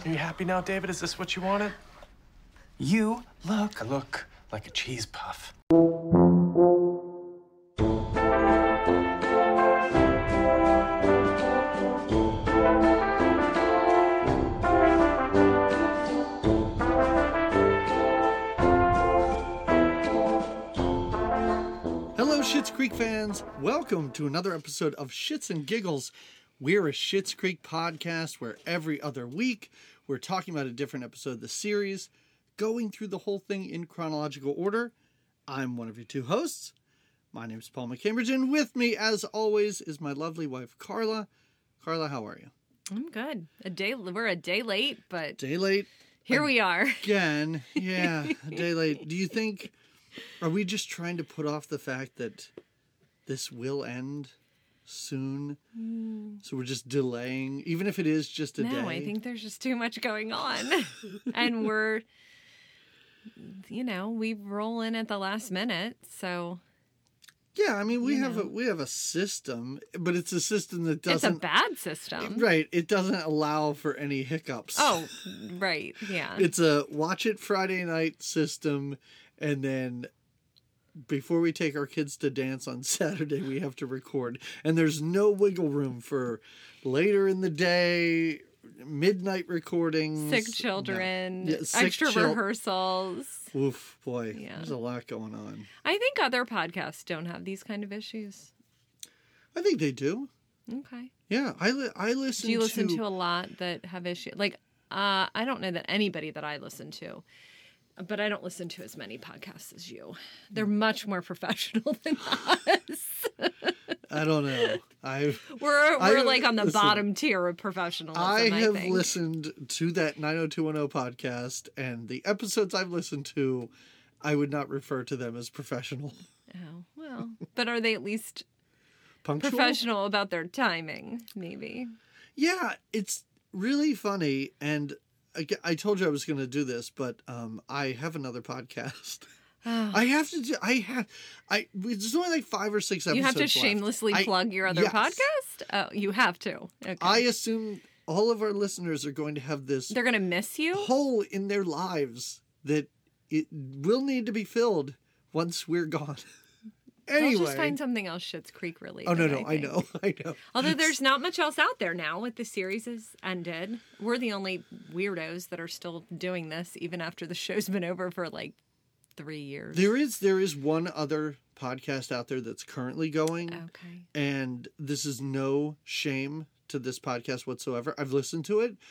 Are you happy now, David? Is this what you wanted? You look. I look like a cheese puff. Hello, Schitt's Creek fans. Welcome to another episode of Shits and Giggles. We're a Schitt's Creek podcast where every other week we're talking about a different episode of the series, going through the whole thing in chronological order. I'm one of your two hosts. My name is Paul McCambridge, and with me, as always, is my lovely wife, Carla. Carla, how are you? I'm good. We're a day late, but Day late. here we are. Again. Yeah, a day late. Do you think, are we just trying to put off the fact that this will end soon? So we're just delaying, even if it is just a day? No, I think there's just too much going on. And we're, we roll in at the last minute, so... Yeah, I mean, we have a system, but it's a system that doesn't... It's a bad system. Right, it doesn't allow for any hiccups. Oh, right, yeah. It's a watch it Friday night system, and then before we take our kids to dance on Saturday, we have to record. And there's no wiggle room for later in the day, midnight recordings. Sick children, No. Yeah, sick extra rehearsals. Oof, boy, Yeah. There's a lot going on. I think other podcasts don't have these kind of issues. I think they do. Okay. Yeah, I listen to... Do you listen to a lot that have issues? Like, I don't know that anybody that I listen to, but I don't listen to as many podcasts as you. They're much more professional than us. I don't know. We're like on the listen, bottom tier of professionalism, I have think. listened to that 90210 podcast, and the episodes I've listened to, I would not refer to them as professional. Oh, well. But are they at least Punctual? professional about their timing, maybe? Yeah, it's really funny, and I told you I was going to do this, but I have another podcast. Oh. I have to do. There's only like 5 or 6 episodes. You have to left. shamelessly plug your other yes. podcast? Oh, you have to. Okay. I assume all of our listeners are going to have this They're going to miss you? hole in their lives that it will need to be filled once we're gone. Anyway. I'll just find something else Schitt's Creek related. Oh, no, I think. know. Although there's not much else out there now with the series has ended. We're the only weirdos that are still doing this even after the show's been over for like 3 years. There is one other podcast out there that's currently going. Okay. And this is no shame to this podcast whatsoever. I've listened to it.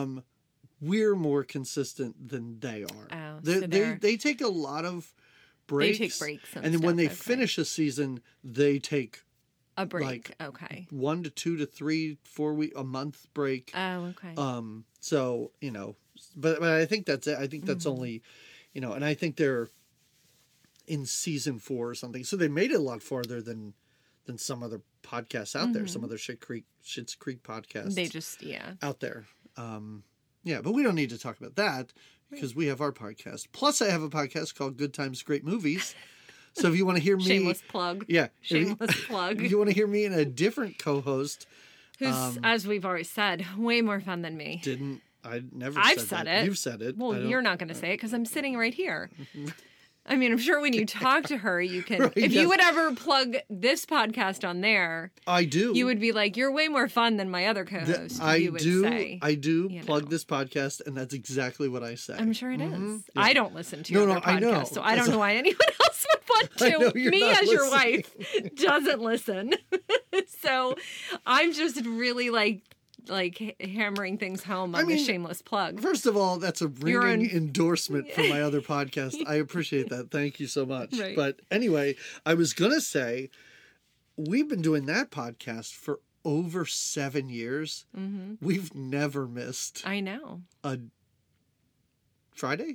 We're more consistent than they are. Oh, they take a lot of breaks. They take breaks and then when they finish a season, they take a break. like okay. 1 to 2 to 3, 4 week, a month break. Oh, okay. So, but I think that's it. I think that's only, and I think they're in season 4 or something. So they made it a lot farther than some other podcasts out there, some other Schitt's Creek podcasts. They just, out there. But we don't need to talk about that because we have our podcast. Plus, I have a podcast called Good Times, Great Movies. So if you want to hear me... Shameless plug. Yeah. Shameless plug. If you want to hear me and a different co-host... Who's, as we've already said, way more fun than me. I've said it. You've said it. Well, you're not going to say it because I'm sitting right here. I mean, I'm sure when you talk to her, you can... Right, if yes. you would ever plug this podcast on there... I do. You would be like, you're way more fun than my other co-host, you would say. I do plug this podcast, and that's exactly what I say. I'm sure it is. Yeah. I don't listen to your other podcast, I know. so I don't know why anyone else would want I know to. you're Me not as your listening. wife doesn't listen. So I'm just really like hammering things home on the shameless plug. First of all, that's a ringing endorsement for my other podcast. I appreciate that. Thank you so much. Right. But anyway, I was going to say, we've been doing that podcast for over 7 years. Mm-hmm. We've never missed I know. a Friday.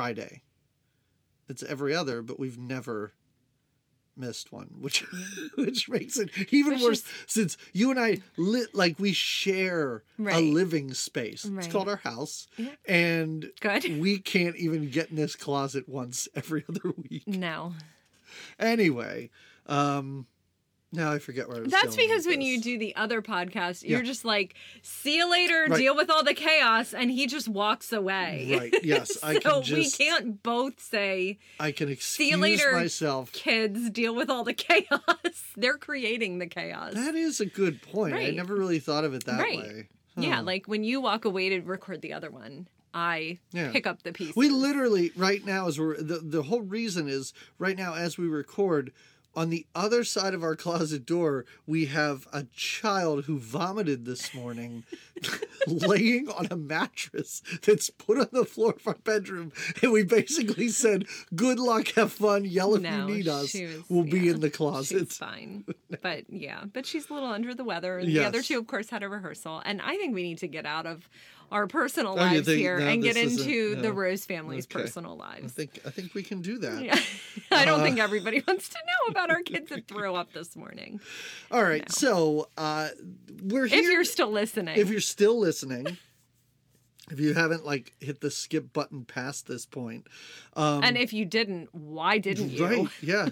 It's every other, but we've never missed one, which makes it even worse since you and I we share a living space. It's called our house, and we can't even get in this closet once every other week. No. Anyway, Now I forget where I was That's going because with when you this. do the other podcast, you're Yeah. just like, see you later, Right. deal with all the chaos, and he just walks away. Right, yes. I So can just... we can't both say, I can see you excuse later, myself. kids, deal with all the chaos. They're creating the chaos. That is a good point. I Right. never really thought of it that Right. way. Yeah, Huh. like when you walk away to record the other one, I Yeah. pick up the pieces. We literally, right now, as we're the whole reason is right now as we record, on the other side of our closet door, we have a child who vomited this morning, laying on a mattress that's put on the floor of our bedroom, and we basically said, "Good luck, have fun, yell if No, you need us. she was- We'll be yeah, in the closet." She's fine. But yeah, but she's a little under the weather. And Yes. the other two, of course, had a rehearsal. And I think we need to get out of our personal Oh, you lives think- here no, and get this isn't- into no. the Rose family's Okay. personal I lives. think we can do that. Yeah. I don't think everybody wants to know about our kids that threw up this morning. All right, so we're here. If you're still listening. If you're still listening, if you haven't like hit the skip button past this point, and if you didn't, why didn't you? right? Yeah,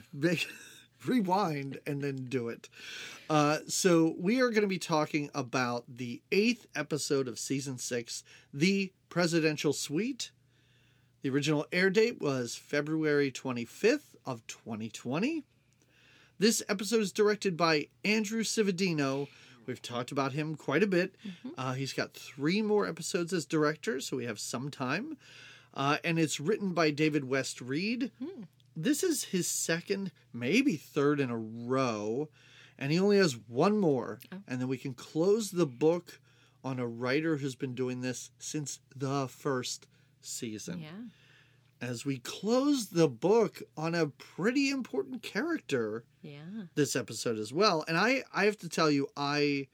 rewind and then do it. So we are going to be talking about the 8th episode of season 6, The Presidential Suite. The original air date was February 25th of 2020. This episode is directed by Andrew Cividino. We've talked about him quite a bit. He's got 3 more episodes as director, so we have some time. And it's written by David West Reed. This is his 2nd, maybe 3rd in a row. And he only has 1 more. And then we can close the book on a writer who's been doing this since the first season. Yeah. As we close the book on a pretty important character Yeah. this episode as well. And I have to tell you, I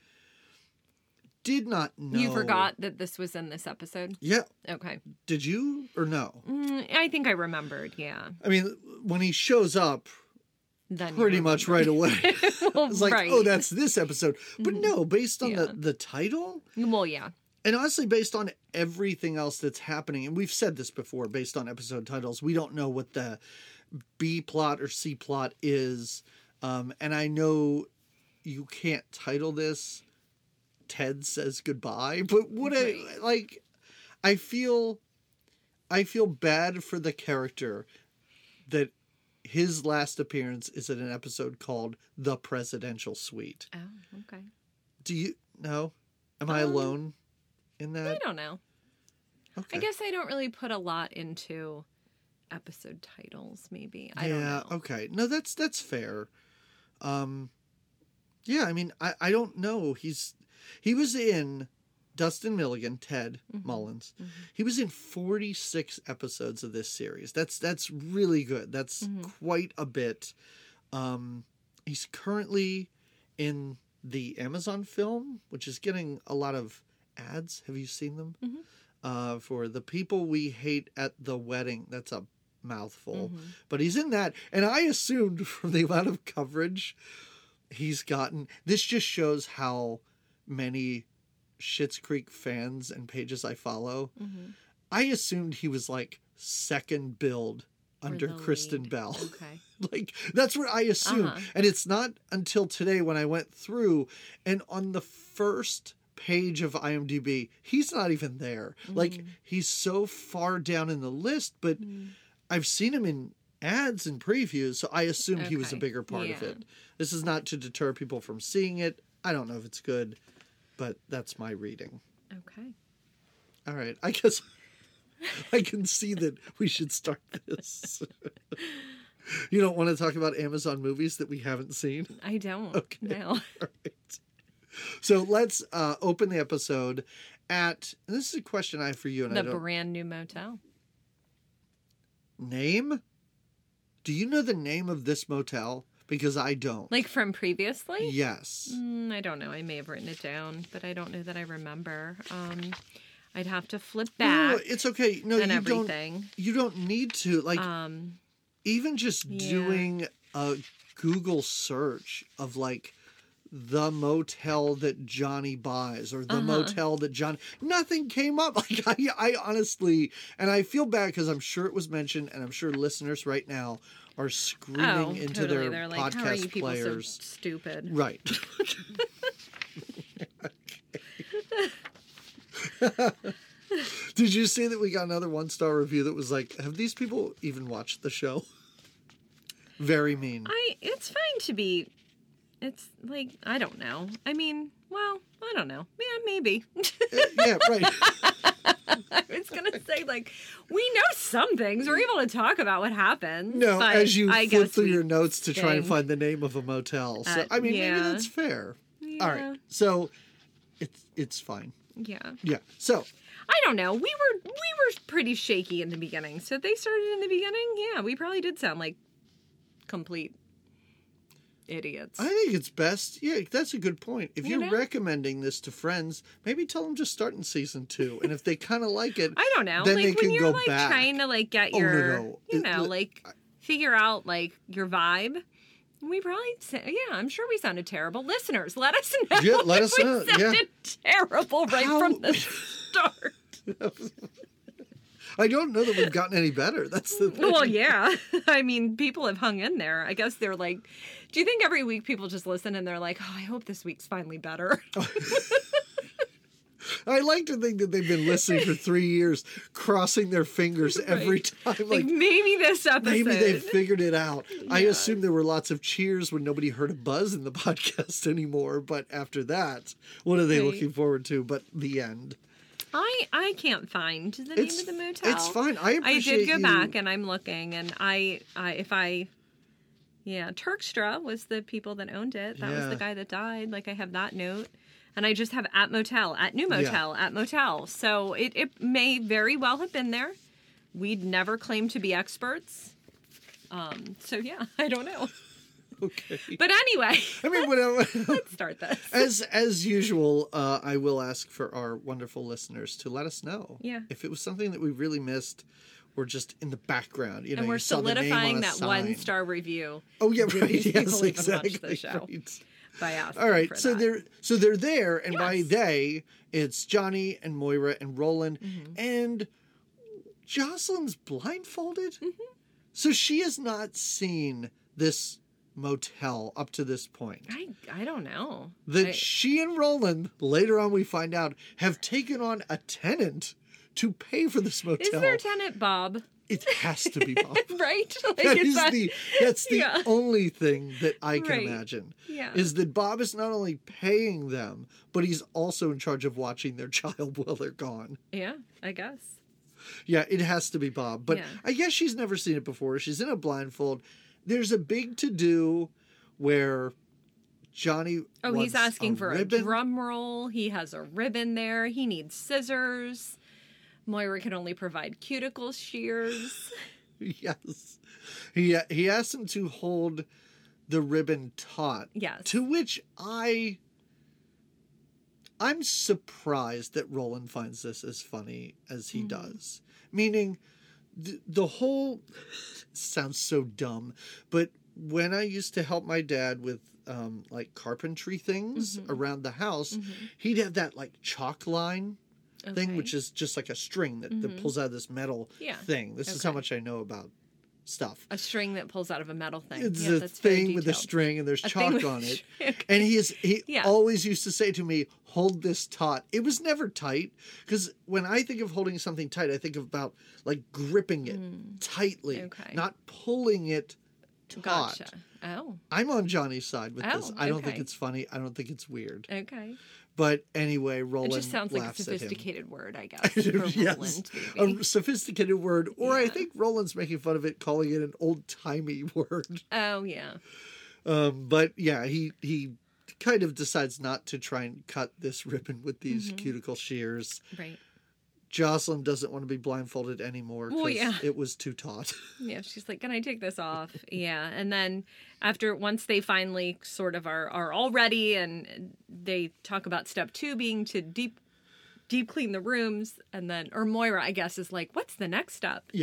did not know. You forgot that this was in this episode? Yeah. Okay. Did you or no? I think I remembered, yeah. I mean, when he shows up Then pretty you much remember. right away, Well, it's like, right. oh, that's this episode. But no, based on Yeah. the title, Well, yeah. and honestly, based on everything else that's happening, and we've said this before, based on episode titles, we don't know what the B plot or C plot is. And I know you can't title this Ted Says Goodbye, but what I feel bad for the character that his last appearance is in an episode called The Presidential Suite. Oh, okay. Do you know? Am I alone in that? I don't know. Okay. I guess I don't really put a lot into episode titles, maybe. I don't know. Okay. No, that's fair. Yeah, I mean, I don't know. He was in Dustin Milligan, Ted Mullins. He was in 46 episodes of this series. That's really good. That's quite a bit. He's currently in the Amazon film, which is getting a lot of ads. Have you seen them? For The People We Hate at the Wedding. That's a mouthful. But he's in that. And I assumed from the amount of coverage he's gotten, this just shows how many Schitt's Creek fans and pages I follow. I assumed he was like second build under the Kristen lead. Bell. Okay. Like, that's what I assumed. And it's not until today when I went through and on the first page of IMDb, he's not even there. Like, he's so far down in the list, but I've seen him in ads and previews, so I assumed he was a Okay. bigger part of Yeah. it. This is not to deter people from seeing it. I don't know if it's good, but that's my reading. Okay. All right. I guess I can see that we should start this. You don't want to talk about Amazon movies that we haven't seen? I don't. Okay. No. All right. So let's open the episode at, and this is a question I have for you, and I The don't brand new motel. name. Do you know the name of this motel? Because I don't. Like from previously? Yes. I don't know. I may have written it down, but I don't know that I remember. I'd have to flip No, back it's okay. No, and you everything. don't. You don't need to. Like, even just yeah. doing a Google search of like the motel that Johnny buys or the motel that Johnny... Nothing came up. Like, I honestly... And I feel bad because I'm sure it was mentioned, and I'm sure listeners right now are screaming into totally. their They're like, podcast how are you people players. so stupid? Right. Did you see that we got another 1-star review that was like, have these people even watched the show? Very mean. It's fine to be, it's like, I don't know. I mean, well, I don't know. Yeah, maybe. Yeah, right. I was going to say, like, we know some things. We're able to talk about what happened. No, but as you I flip guess through we your notes to try and think- find the name of a motel. So, I mean, maybe yeah. that's fair. Yeah. All right. So, it's fine. Yeah. Yeah. So, I don't know. We were pretty shaky in the beginning. So if they started in the beginning, yeah, we probably did sound like complete idiots. I think it's best. Yeah, that's a good point. If You you're know? recommending this to friends, maybe tell them to start in season 2. And if they kind of like it, I don't know. then Like they when can you're go like back. trying to like get Oh, your, no. you know, like figure out like your vibe. We probably, yeah, I'm sure we sounded terrible. Listeners, let us know. Yeah, let if us we know, yeah. sounded terrible right How- from the start. I don't know that we've gotten any better. That's the thing. Well, yeah. I mean, people have hung in there. I guess they're like, do you think every week people just listen and they're like, oh, I hope this week's finally better? I like to think that they've been listening for 3 years, crossing their fingers every time. Like maybe this episode. Maybe they figured it out. I Yeah. assume there were lots of cheers when nobody heard a buzz in the podcast anymore. But after that, what are they Right. looking forward to but the end? I can't find the name of the motel. It's fine. I appreciate did go you. back and I'm looking and Turkstra was the people that owned it. That was Yeah. the guy that died. Like I have that note. And I just have at motel, at new motel, at motel. So it may very well have been there. We'd never claimed to be experts. So yeah, I don't know. Okay. But anyway, I mean, let's start this. as usual, I will ask for our wonderful listeners to let us know. Yeah. If it was something that we really missed or just in the background. You know, And we're you saw the name solidifying on a that sign. 1-star review. Oh yeah, Do right. these Yes, people even exactly. watch the show? Right. By asking All right, for so that. they're there, and by Yes. they, it's Johnny and Moira and Roland, Mm-hmm. and Jocelyn's blindfolded, Mm-hmm. so she has not seen this motel up to this point. I don't know. That she and Roland, later on we find out, have taken on a tenant to pay for this motel. Is their tenant Bob? It has to be Bob. Right? Like, That's the yeah. only thing that I can Right. imagine. Yeah. Is that Bob is not only paying them, but he's also in charge of watching their child while they're gone. Yeah, I guess. Yeah, it has to be Bob. But Yeah. I guess she's never seen it before. She's in a blindfold. There's a big to-do where Johnny Oh, he's wants asking for ribbon. a drum roll. He has a ribbon there. He needs scissors. Moira can only provide cuticle shears. Yes. He asked him to hold the ribbon taut. Yes. To which I'm surprised that Roland finds this as funny as he does. Meaning, the whole sounds so dumb, but when I used to help my dad with like carpentry things around the house, he'd have that like chalk line thing, Okay. which is just like a string that pulls out of this metal Yeah. thing. This is Okay. how much I know about stuff. A string that pulls out of a metal thing. It's Yeah, a that's very thing with a detailed. string and there's A chalk thing on with- it. And he Yeah. always used to say to me, hold this taut. It was never tight, because when I think of holding something tight, I think about like gripping it tightly, Okay. not pulling it taut. Gotcha. Oh, I'm on Johnny's side with this. Oh, I don't think okay. it's funny. I don't think it's weird. okay. But anyway, It Roland just sounds like a laughs at him. sophisticated word, I guess, for Yes, Roland, maybe. a sophisticated word, or I Yeah. think Roland's making fun of it, calling it an old-timey word. Oh, yeah. But yeah, he kind of decides not to try and cut this ribbon with these Mm-hmm. cuticle shears. Right. Jocelyn doesn't want to be blindfolded anymore Well, because yeah. it was too taut. Yeah, she's like, can I take this off? Yeah. And then once they finally sort of are all ready and they talk about step 2 being to deep clean the rooms. And then, or Moira, I guess, is like, what's the next step? Yeah.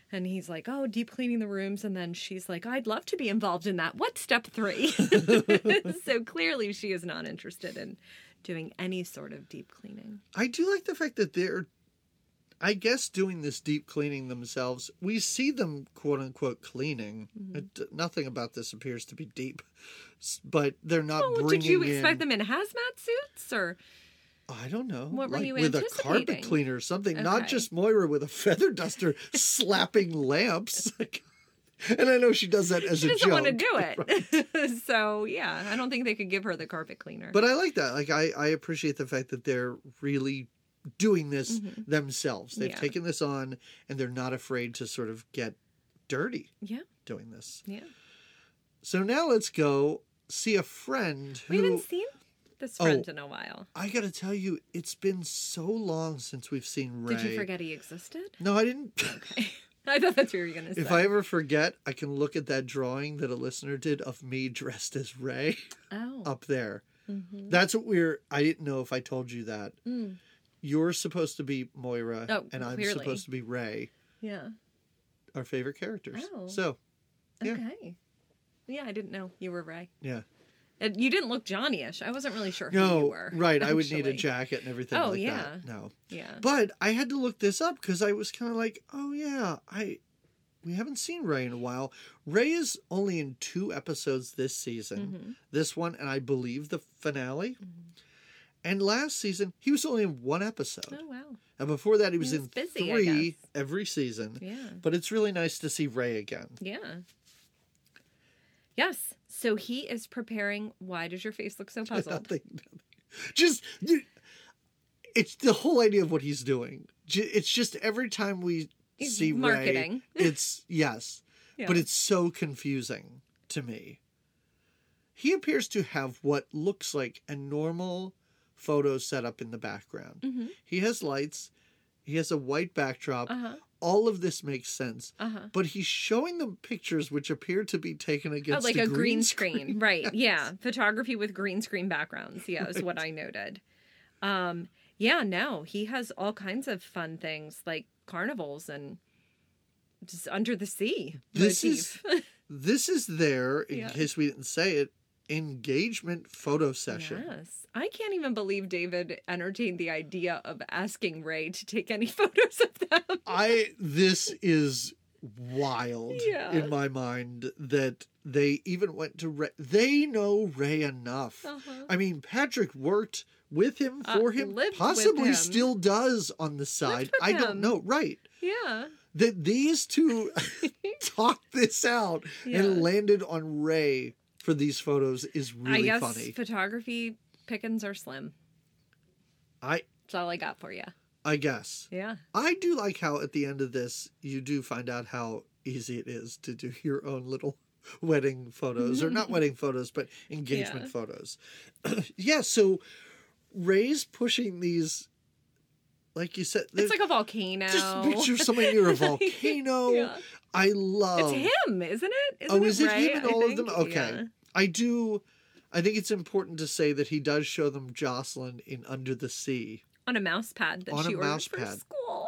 And he's like, oh, deep cleaning the rooms. And then she's like, I'd love to be involved in that. What's step 3? So clearly she is not interested in doing any sort of deep cleaning. I do like the fact that they're, I guess, doing this deep cleaning themselves. We see them, quote unquote, cleaning. Nothing about this appears to be deep. But they're not bringing in... Did you expect them in hazmat suits? Or I don't know. What were you with a anticipating? carpet cleaner or something. Not Okay. just Moira with a feather duster slapping lamps. And I know she does that as she a joke. doesn't want to do it. So, yeah, I don't think they could give her the carpet cleaner. But I like that. Like, I appreciate the fact that they're really doing this themselves. They've Yeah. taken this on, and they're not afraid to sort of get dirty Yeah, doing this. yeah. So now let's go see a friend who... We haven't seen this friend in a while. I gotta tell you, it's been so long since we've seen Ray. Did you forget he existed? No, I didn't. Okay. I thought that's what you were going to say. If I ever forget, I can look at that drawing that a listener did of me dressed as Ray up there. Mm-hmm. That's what I didn't know if I told you that. You're supposed to be Moira, and I'm clearly. supposed to be Ray, Yeah. our favorite characters. Oh. So, yeah. Okay. Yeah, I didn't know you were Ray. Yeah. And you didn't look Johnny-ish. I wasn't really sure who you No, were. right. I would need a actually. jacket and everything Oh, like yeah. that. No. Yeah. But I had to look this up because I was kind of like, oh, yeah, we haven't seen Ray in a while. Ray is only in 2 episodes this season. This one, and I believe the finale. And last season, he was only in 1 episode. Oh, wow. And before that, he was in busy, I 3 guess. every season. Yeah. But it's really nice to see Ray again. Yeah. Yes. So he is preparing. Why does your face look so puzzled? Nothing. Just, it's the whole idea of what he's doing. It's just every time we He's see marketing. Ray, it's, yes, Yeah. but it's so confusing to me. He appears to have what looks like a normal photo set up in the background. Mm-hmm. He has lights. He has a white backdrop. Uh-huh. All of this makes sense. Uh-huh. But he's showing them pictures which appear to be taken Oh, against like a a green screen. screen. Right. Yeah. Photography with green screen backgrounds. Yeah, is what I noted. Yeah, no, he has all kinds of fun things like carnivals and just under the sea. This motif. This is their, in Yeah. case we didn't say it, engagement photo session. Yes. I can't even believe David entertained the idea of asking Ray to take any photos of them. This is wild Yeah. in my mind that they even went to Ray. They know Ray enough. Uh-huh. I mean, Patrick worked with him, for him, lived with possibly him. still does on the side. with I don't him. know. Right. Yeah. That these two talked this out Yeah. and landed on Ray for these photos is really I guess funny. photography pickings are slim. That's all I got for you. I guess. Yeah. I do like how at the end of this, you do find out how easy it is to do your own little wedding photos, or not wedding photos, but engagement Yeah. photos. Yeah, so Ray's pushing these, like you said, It's like a volcano. just picture somebody near a volcano. Yeah. I love. It's him, isn't it? Oh, is it Ray, him and I all of think? them? Okay. Yeah. I think it's important to say that he does show them Jocelyn in Under the Sea. On a mouse pad that On she a ordered mouse for pad. school.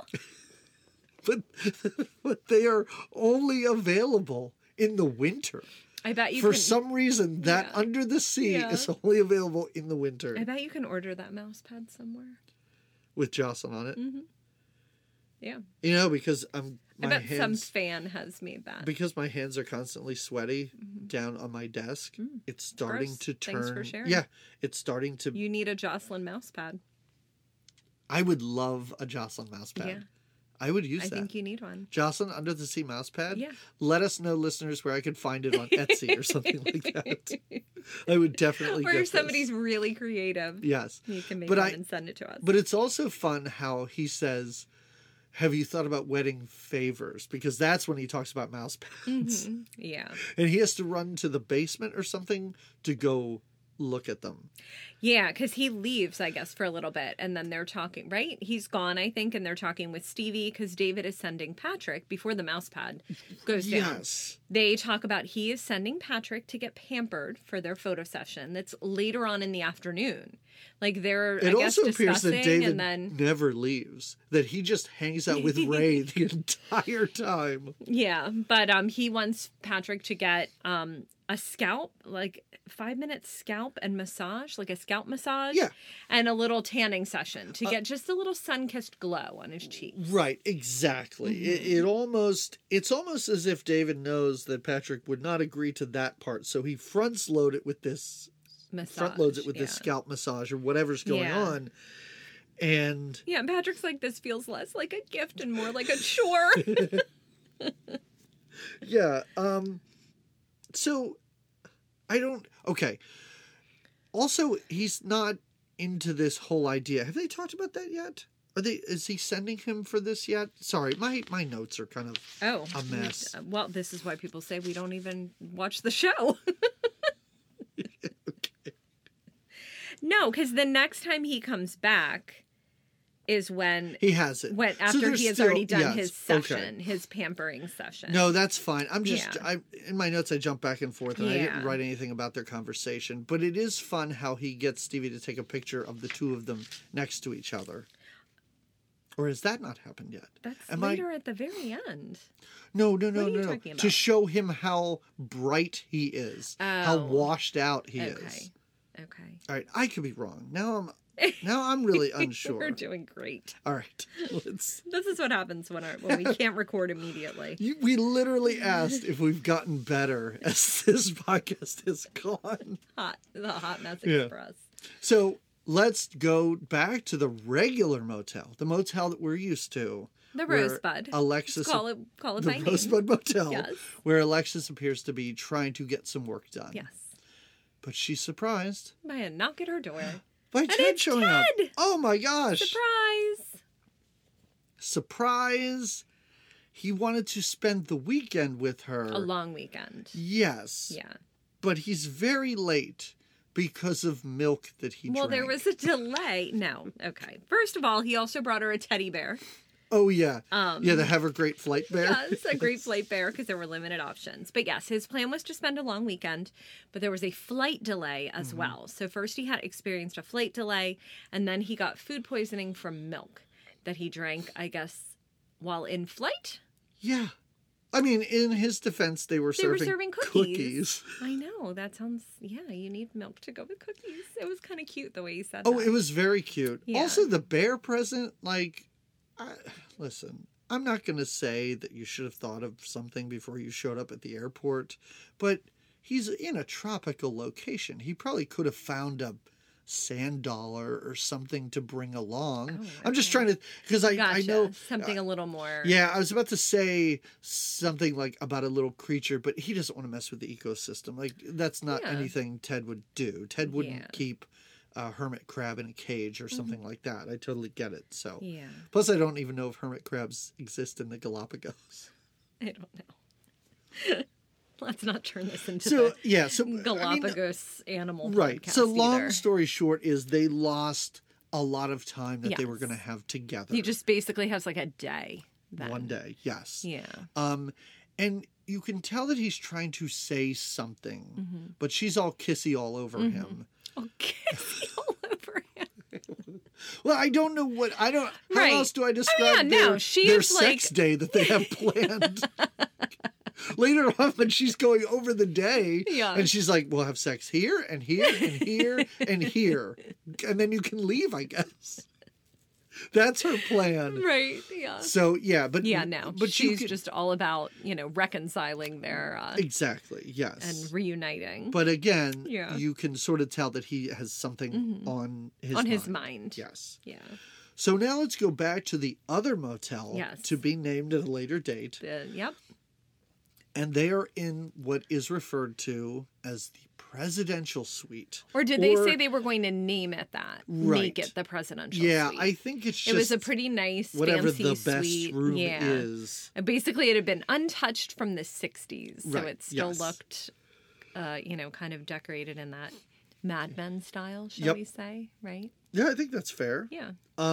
But they are only available in the winter. I bet you For can. some reason, that Yeah. Under the Sea Yeah. is only available in the winter I bet you can order that mouse pad somewhere. with Jocelyn on it. Mm-hmm. Yeah. You know, because I my bet some hands fan has made that. because my hands are constantly sweaty down on my desk. It's starting Gross. to turn. Thanks for sharing. Yeah, it's starting to. You need a Jocelyn mouse pad. I would love a Jocelyn mouse pad. Yeah. I would use I that. think you need one. Jocelyn Under the Sea mouse pad. Yeah. Let us know, listeners, where I could find it on Etsy or something like that. I would definitely Or get if somebody's this. really creative, Yes. you can make But one I- and send it to us. But it's also fun how he says, have you thought about wedding favors? Because that's when he talks about mouse pads. Yeah. And he has to run to the basement or something to go look at them. Yeah, because he leaves, I guess, for a little bit, and then they're talking, right? He's gone, I think, and they're talking with Stevie, because David is sending Patrick, before the mouse pad goes down. Yes. They talk about he is sending Patrick to get pampered for their photo session that's later on in the afternoon. Like, they're, It I guess, also appears that discussing, David and then... never leaves, that he just hangs out with Ray the entire time. Yeah, but he wants Patrick to get a scalp, like 5-minute scalp and massage, like a scalp massage. Yeah. And a little tanning session to get just a little sun-kissed glow on his cheeks. Right, exactly. It's almost as if David knows that Patrick would not agree to that part, so he front loads it with this scalp massage or whatever's going on. And yeah, Patrick's like, this feels less like a gift and more like a chore. yeah, so I don't. Okay. Also, he's not into this whole idea. Have they talked about that yet? Is he sending him for this yet? Sorry, my notes are kind of a mess. Well, this is why people say we don't even watch the show. Okay. No, because the next time he comes back is when he has it. After he has already done his session, his pampering session. No, that's fine. I'm just in my notes I jump back and forth and I didn't write anything about their conversation. But it is fun how he gets Stevie to take a picture of the two of them next to each other. Or has that not happened yet? That's later at the very end. No. What are you talking about? To show him how bright he is, how washed out he is. Okay. All right, I could be wrong. Now I'm really unsure. We're doing great. All right. This is what happens when we can't record immediately. We literally asked if we've gotten better as this podcast has gone. The Hot Mess Express. So let's go back to the regular motel, the motel that we're used to. The Rosebud. Alexis, call it by the name. Rosebud Motel, yes. Where Alexis appears to be trying to get some work done. Yes. But she's surprised by a knock at her door. By Ted showing up. Oh my gosh. Surprise. He wanted to spend the weekend with her. A long weekend. Yes. Yeah. But he's very late because of milk that he drank. Well, there was a delay. No. Okay. First of all, he also brought her a teddy bear. Oh, yeah. The Have a Great Flight Bear. Yes, a great flight bear because there were limited options. But yes, his plan was to spend a long weekend, but there was a flight delay as well. So first he had experienced a flight delay, and then he got food poisoning from milk that he drank, I guess, while in flight? Yeah. I mean, in his defense, they were serving cookies. I know. That sounds, you need milk to go with cookies. It was kind of cute the way he said that. Oh, it was very cute. Yeah. Also, the bear present, listen, I'm not going to say that you should have thought of something before you showed up at the airport, but he's in a tropical location. He probably could have found a sand dollar or something to bring along. Oh, okay. I'm just trying to, because I know something a little more. Yeah, I was about to say something like about a little creature, but he doesn't want to mess with the ecosystem. Like, that's not anything Ted would do. Ted wouldn't keep a hermit crab in a cage or something like that. I totally get it. So, plus I don't even know if hermit crabs exist in the Galapagos. I don't know. Let's not turn this into Galapagos animal right. podcast. So long story short is they lost a lot of time that they were going to have together. He just basically has like a day. Then. One day, yes. Yeah. And you can tell that he's trying to say something, but she's all kissy all over him. Oh, kissy all over him. Well, I don't know how else do I describe their sex day that they have planned? Later on when she's going over the day and she's like, we'll have sex here and here and here and here. And then you can leave, I guess. That's her plan. Right, yeah. So, but she's just all about, reconciling their... exactly, yes. And reuniting. But again, you can sort of tell that he has something on his mind. Yes. Yeah. So now let's go back to the other motel to be named at a later date. Yep. And they are in what is referred to as the presidential suite. Or did they say they were going to name it that? Right. Make it the presidential suite. Yeah, I think it's just... It was a pretty nice, whatever fancy the best suite. room is. And basically, it had been untouched from the 60s. So Right. it still looked, kind of decorated in that Mad Men style, shall we say, right? Yeah, I think that's fair. Yeah.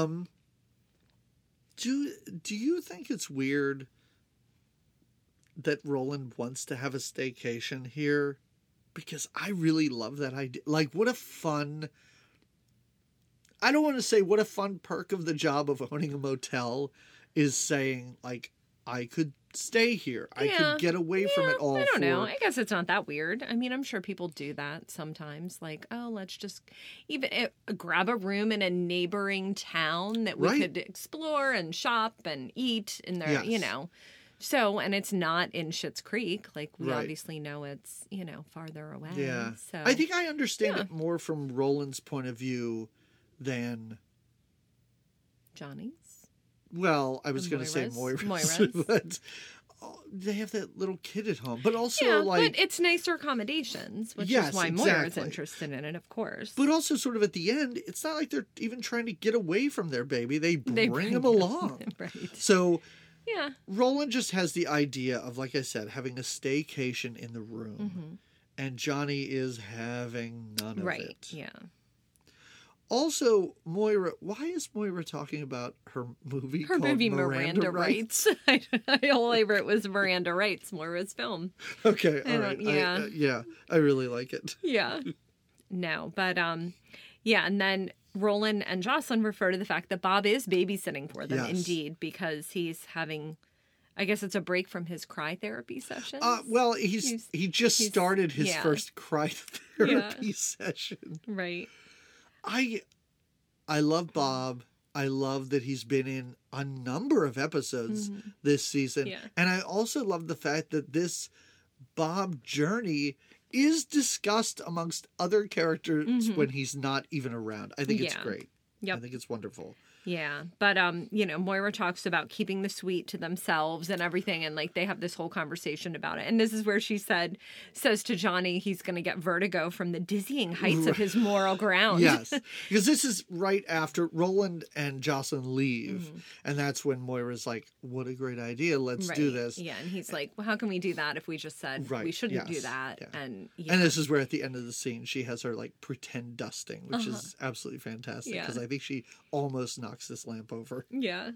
Do you think it's weird that Roland wants to have a staycation here? Because I really love that idea. Like, what a fun... I don't want to say what a fun perk of the job of owning a motel is saying, like, I could stay here. I could get away from it all. I don't know. I guess it's not that weird. I mean, I'm sure people do that sometimes. Like, oh, let's just even grab a room in a neighboring town that we could explore and shop and eat in there, you know. So, and it's not in Schitt's Creek. Like, we obviously know it's, you know, farther away. Yeah. So I think I understand it more from Roland's point of view than Johnny's. Well, I was going to say Moira's. But they have that little kid at home. But also, but it's nicer accommodations, which is why Moira's interested in it, of course. But also, sort of at the end, it's not like they're even trying to get away from their baby. They bring him along. Right. So, Roland just has the idea of, like I said, having a staycation in the room. Mm-hmm. And Johnny is having none of it. Right, yeah. Also, Moira, why is Moira talking about her movie called Miranda Rights? All I wrote was Miranda Rights, Moira's film. Okay, all right. I really like it. Yeah. No, but, and then Roland and Jocelyn refer to the fact that Bob is babysitting for them, indeed, because he's having... I guess it's a break from his cry therapy sessions. Well, he just started his first cry therapy session. Right. I love Bob. I love that he's been in a number of episodes this season. Yeah. And I also love the fact that this Bob journey is discussed amongst other characters when he's not even around. I think it's great. Yep. I think it's wonderful. Yeah, but you know, Moira talks about keeping the suite to themselves and everything, and like they have this whole conversation about it. And this is where she says to Johnny he's going to get vertigo from the dizzying heights of his moral ground. Yes, because this is right after Roland and Jocelyn leave, and that's when Moira's like, "What a great idea! Let's do this." Yeah, and he's like, "Well, how can we do that if we just said we shouldn't do that?" Yeah. And this is where at the end of the scene she has her like pretend dusting, which is absolutely fantastic because I think she almost knocks this lamp over. Yeah.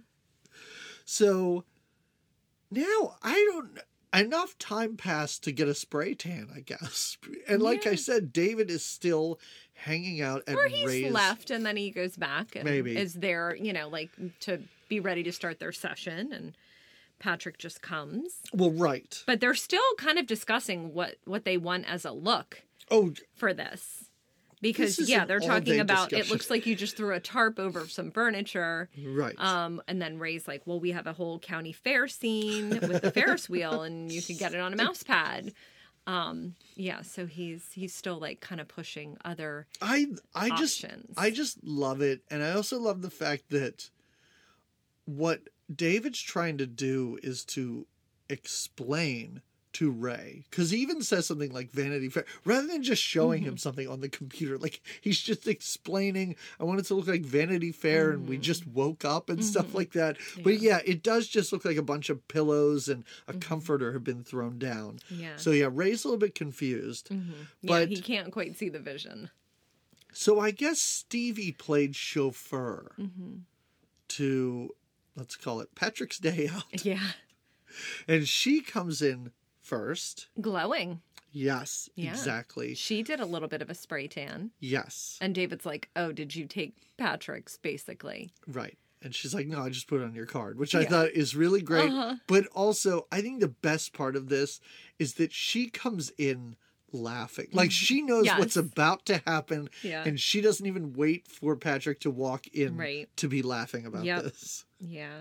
So now enough time passed to get a spray tan, I guess. And like I said, David is still hanging out at Ray's. Or he's left and then he goes back and maybe is there, you know, like to be ready to start their session, and Patrick just comes. Well, right. But they're still kind of discussing what they want as a look for this. Because, they're talking about, it looks like you just threw a tarp over some furniture. Right. And then Ray's like, well, we have a whole county fair scene with the Ferris wheel, and you could get it on a mouse pad. So he's still like kind of pushing other options. I just love it. And I also love the fact that what David's trying to do is to explain to Ray, because he even says something like Vanity Fair rather than just showing him something on the computer. Like he's just explaining, I want it to look like Vanity Fair and we just woke up and stuff like that. But it does just look like a bunch of pillows and a comforter have been thrown down. So Ray's a little bit confused, but he can't quite see the vision. So I guess Stevie played chauffeur to, let's call it Patrick's Day Out. Yeah. And she comes in first. Glowing. Yes, exactly. She did a little bit of a spray tan. Yes. And David's like, oh, did you take Patrick's, basically? Right. And she's like, no, I just put it on your card, which I thought is really great. But also, I think the best part of this is that she comes in laughing. Like she knows what's about to happen. Yeah. And she doesn't even wait for Patrick to walk in to be laughing about this. Yeah.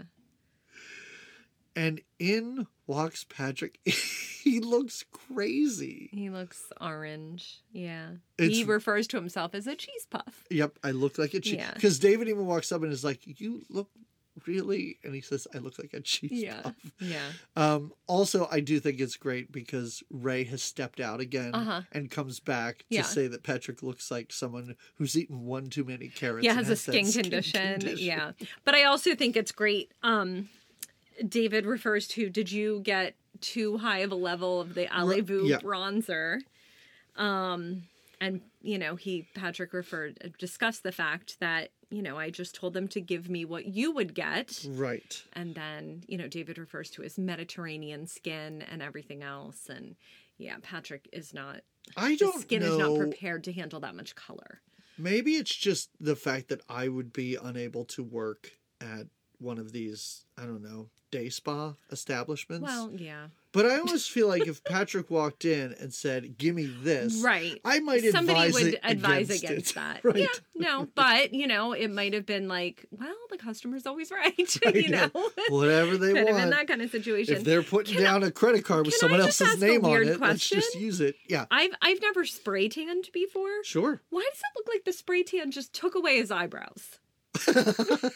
And in walks Patrick. He looks crazy. He looks orange. Yeah. He refers to himself as a cheese puff. Yep. I look like a cheese. Because David even walks up and is like, you look really? And he says, I look like a cheese puff. Yeah. Also, I do think it's great because Ray has stepped out again and comes back to say that Patrick looks like someone who's eaten one too many carrots. Yeah, has a skin condition. Yeah. But I also think it's great. David refers to, did you get too high of a level of the Allez-vous bronzer? And, Patrick discussed the fact that, I just told them to give me what you would get. Right. And then, David refers to his Mediterranean skin and everything else. And yeah, Patrick is not, his skin is not prepared to handle that much color. Maybe it's just the fact that I would be unable to work at one of these, I don't know, day spa establishments. Well, yeah. But I almost feel like if Patrick walked in and said, "Give me this," right? I might somebody would advise against that. Right. Yeah, no, but it might have been like, well, the customer's always right. Whatever they Could want. have been that kind of situation. If they're putting down a credit card with someone else's name on it, let's just use it. Yeah. I've never spray tanned before. Sure. Why does it look like the spray tan just took away his eyebrows? Like, how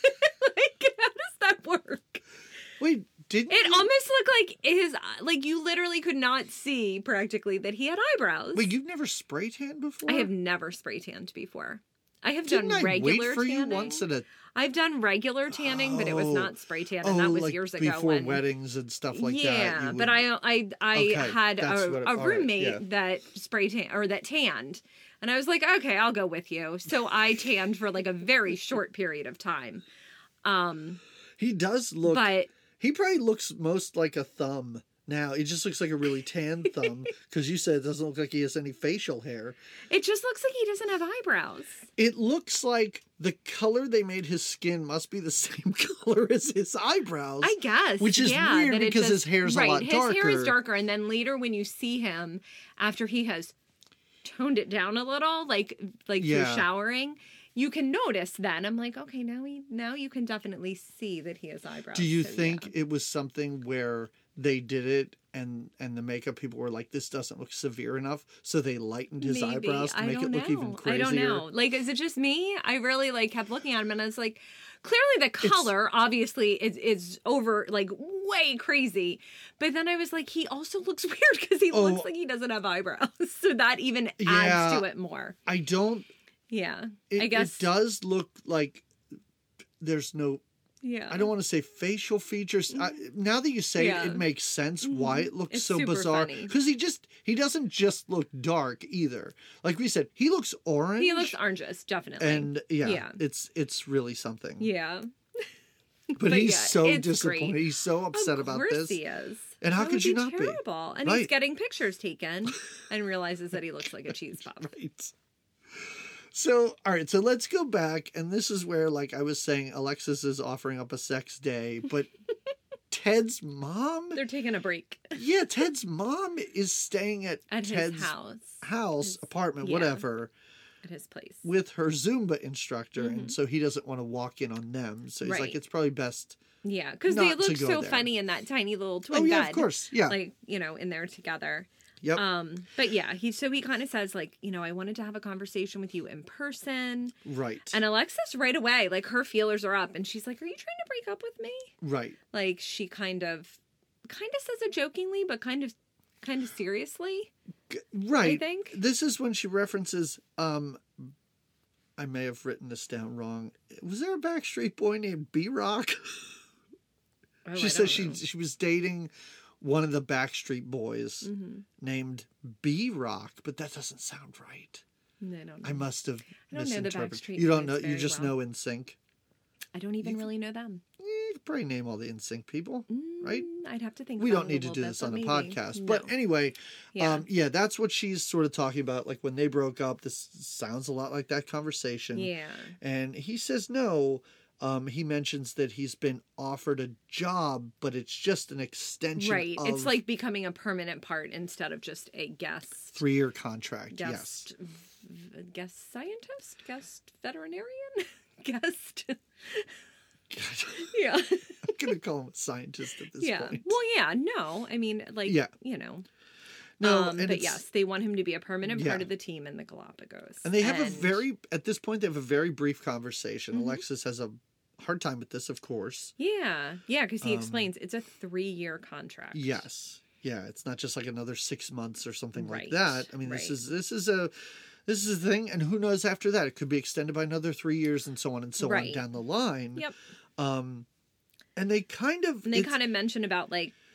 does that work? Wait, didn't it almost looked like you literally could not see practically that he had eyebrows. Wait, you've never spray tanned before? I have never spray tanned before. I have done regular wait for tanning. You once at a... I've done regular tanning, but it was not spray tan, and that was like years ago. Before weddings and stuff like that. Yeah, but I had a roommate that spray tan or that tanned, and I was like, okay, I'll go with you. So I tanned for like a very short period of time. He does look. But he probably looks most like a thumb now. He just looks like a really tan thumb because you said it doesn't look like he has any facial hair. It just looks like he doesn't have eyebrows. It looks like the color they made his skin must be the same color as his eyebrows. I guess. Which is weird because his hair's a lot darker. His hair is darker, and then later when you see him, after he has toned it down a little, like through showering, you can notice then. I'm like, okay, now you can definitely see that he has eyebrows. Do you think it was something where they did it and the makeup people were like, this doesn't look severe enough, so they lightened his eyebrows to make it look even crazier? I don't know. Like, is it just me? I really kept looking at him and I was like, clearly the color obviously is over, like, way crazy. But then I was like, he also looks weird because he looks like he doesn't have eyebrows. So that even adds to it more. I don't... Yeah, I guess. It does look like there's no... Yeah. I don't want to say facial features. Now that you say it makes sense why it looks so bizarre. Because he doesn't just look dark either. Like we said, he looks orange. He looks orangish, definitely. And it's really something. Yeah. But he's so disappointed. Great. He's so upset about this. Of course he is. And how could you not be? Terrible. And he's getting pictures taken and realizes that he looks like a cheese pop. Right. So, all right, so let's go back. And this is where, like I was saying, Alexis is offering up a sex day, but Ted's mom... They're taking a break. Yeah, Ted's mom is staying at Ted's his apartment, whatever. At his place. With her Zumba instructor, and so he doesn't want to walk in on them. So he's like, it's probably best... Yeah, because they look so funny in that tiny little twin bed. Of course, yeah. Like, in there together. Yep. But yeah, he kind of says, like, I wanted to have a conversation with you in person. Right. And Alexis right away, like, her feelers are up and she's like, are you trying to break up with me? Right. Like, she kind of says it jokingly, but kind of seriously. Right. I think. This is when she references, I may have written this down wrong. Was there a Backstreet Boy named B-Rock? She says she was dating one of the Backstreet Boys named B-Rock, but that doesn't sound right. No, I don't know. I must have misinterpreted. Know the Backstreet You don't know. Boys You just know NSYNC. I don't even really know them. You could probably name all the NSYNC people, right? I'd have to think. We don't need to do this on the podcast, no. but anyway, that's what she's sort of talking about. Like when they broke up, this sounds a lot like that conversation. Yeah, and he says no. He mentions that he's been offered a job, but it's just an extension. Right. It's like becoming a permanent part instead of just a guest. 3-year contract. Guest scientist? Guest veterinarian? Guest. Yeah. I'm going to call him a scientist at this point. Well, yeah. No. I mean, like, No, but yes, they want him to be a permanent part of the team in the Galapagos. And they have at this point, they have a very brief conversation. Alexis has a hard time with this, of course. Yeah. Yeah, because he explains it's a 3-year contract. Yes. Yeah, it's not just like another 6 months or something like that. I mean, this is a thing, and who knows after that? It could be extended by another 3 years and so on and so on down the line. Yep. And they kind of mention about like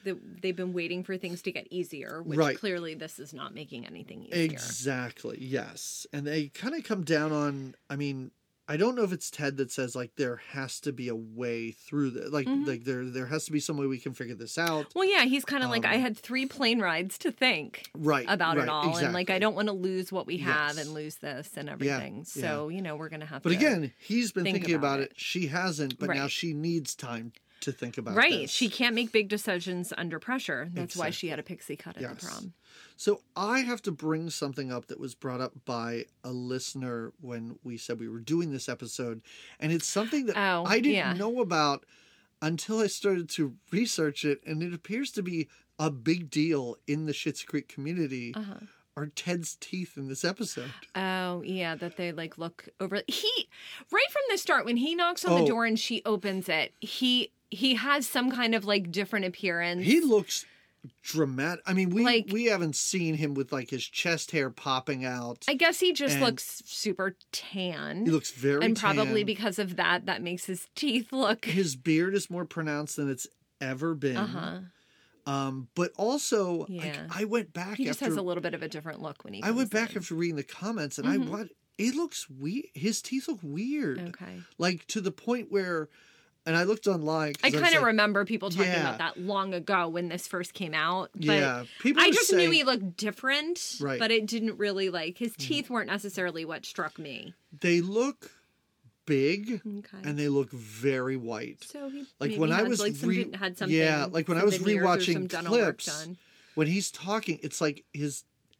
they've been waiting for things to get easier, which Right. clearly this is not making anything easier. Exactly. Yes. And they kind of come down on, I mean, I don't know if it's Ted that says like there has to be a way through the like there has to be some way we can figure this out. Well, yeah, he's kind of like, I had 3 plane rides to think about it all. Exactly. And like, I don't want to lose what we have Yes. and lose this and everything. Yeah, So, you know, we're going to have But to. again, he's been think thinking about about it. She hasn't, but now Right. she needs time to think about Right. this. She can't make big decisions under pressure. That's why she had a pixie cut at Yes. the prom. So I have to bring something up that was brought up by a listener when we said we were doing this episode. And it's something that Oh, I didn't yeah. know about until I started to research it. And it appears to be a big deal in the Schitt's Creek community. Are Ted's teeth in this episode. Oh, yeah, that they like look over. Right from the start, when he knocks on the door and she opens it, he has some kind of like different appearance. He looks dramatic. I mean, Like- we haven't seen him with like his chest hair popping out. I guess he just And- looks super tan. He looks very and probably tan. because of that makes his teeth look. His beard is more pronounced than it's ever been. But also, like, Yeah. I went back He just after has a little bit of a different look when he. I went comes back in. after reading the comments, and it looks weird. His teeth look weird. Okay. Like to the point where, and I looked online. 'cause I was kind of like, remember people talking Yeah. about that long ago when this first came out. But Yeah, people I were just saying- knew he looked different, Right. but it didn't really like his teeth weren't necessarily what struck me. They look big, Okay. and they look very white. So he Like maybe when I had, was like had something. yeah, like when I some was veneers or rewatching some dental work clips, done. when he's talking, it's like his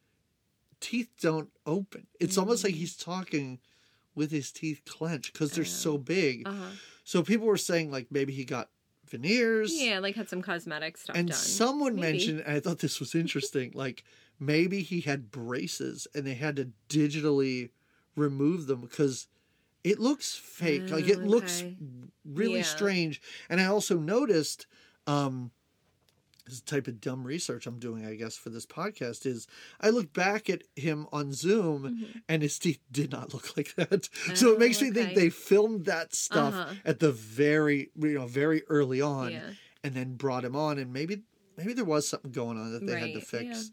teeth don't open. It's almost like he's talking with his teeth clenched because they're so big. So people were saying like maybe he got veneers. Yeah, like had some cosmetic stuff And done. someone Maybe. mentioned, and I thought this was interesting, like maybe he had braces and they had to digitally remove them because it looks fake. Like it looks okay. really Yeah. strange. And I also noticed, this is the type of dumb research I'm doing, I guess, for this podcast, is I look back at him on Zoom and his teeth did not look like that. So it makes me think okay. they filmed that stuff at the very early on Yeah. and then brought him on. And maybe there was something going on that they had to Right, fix.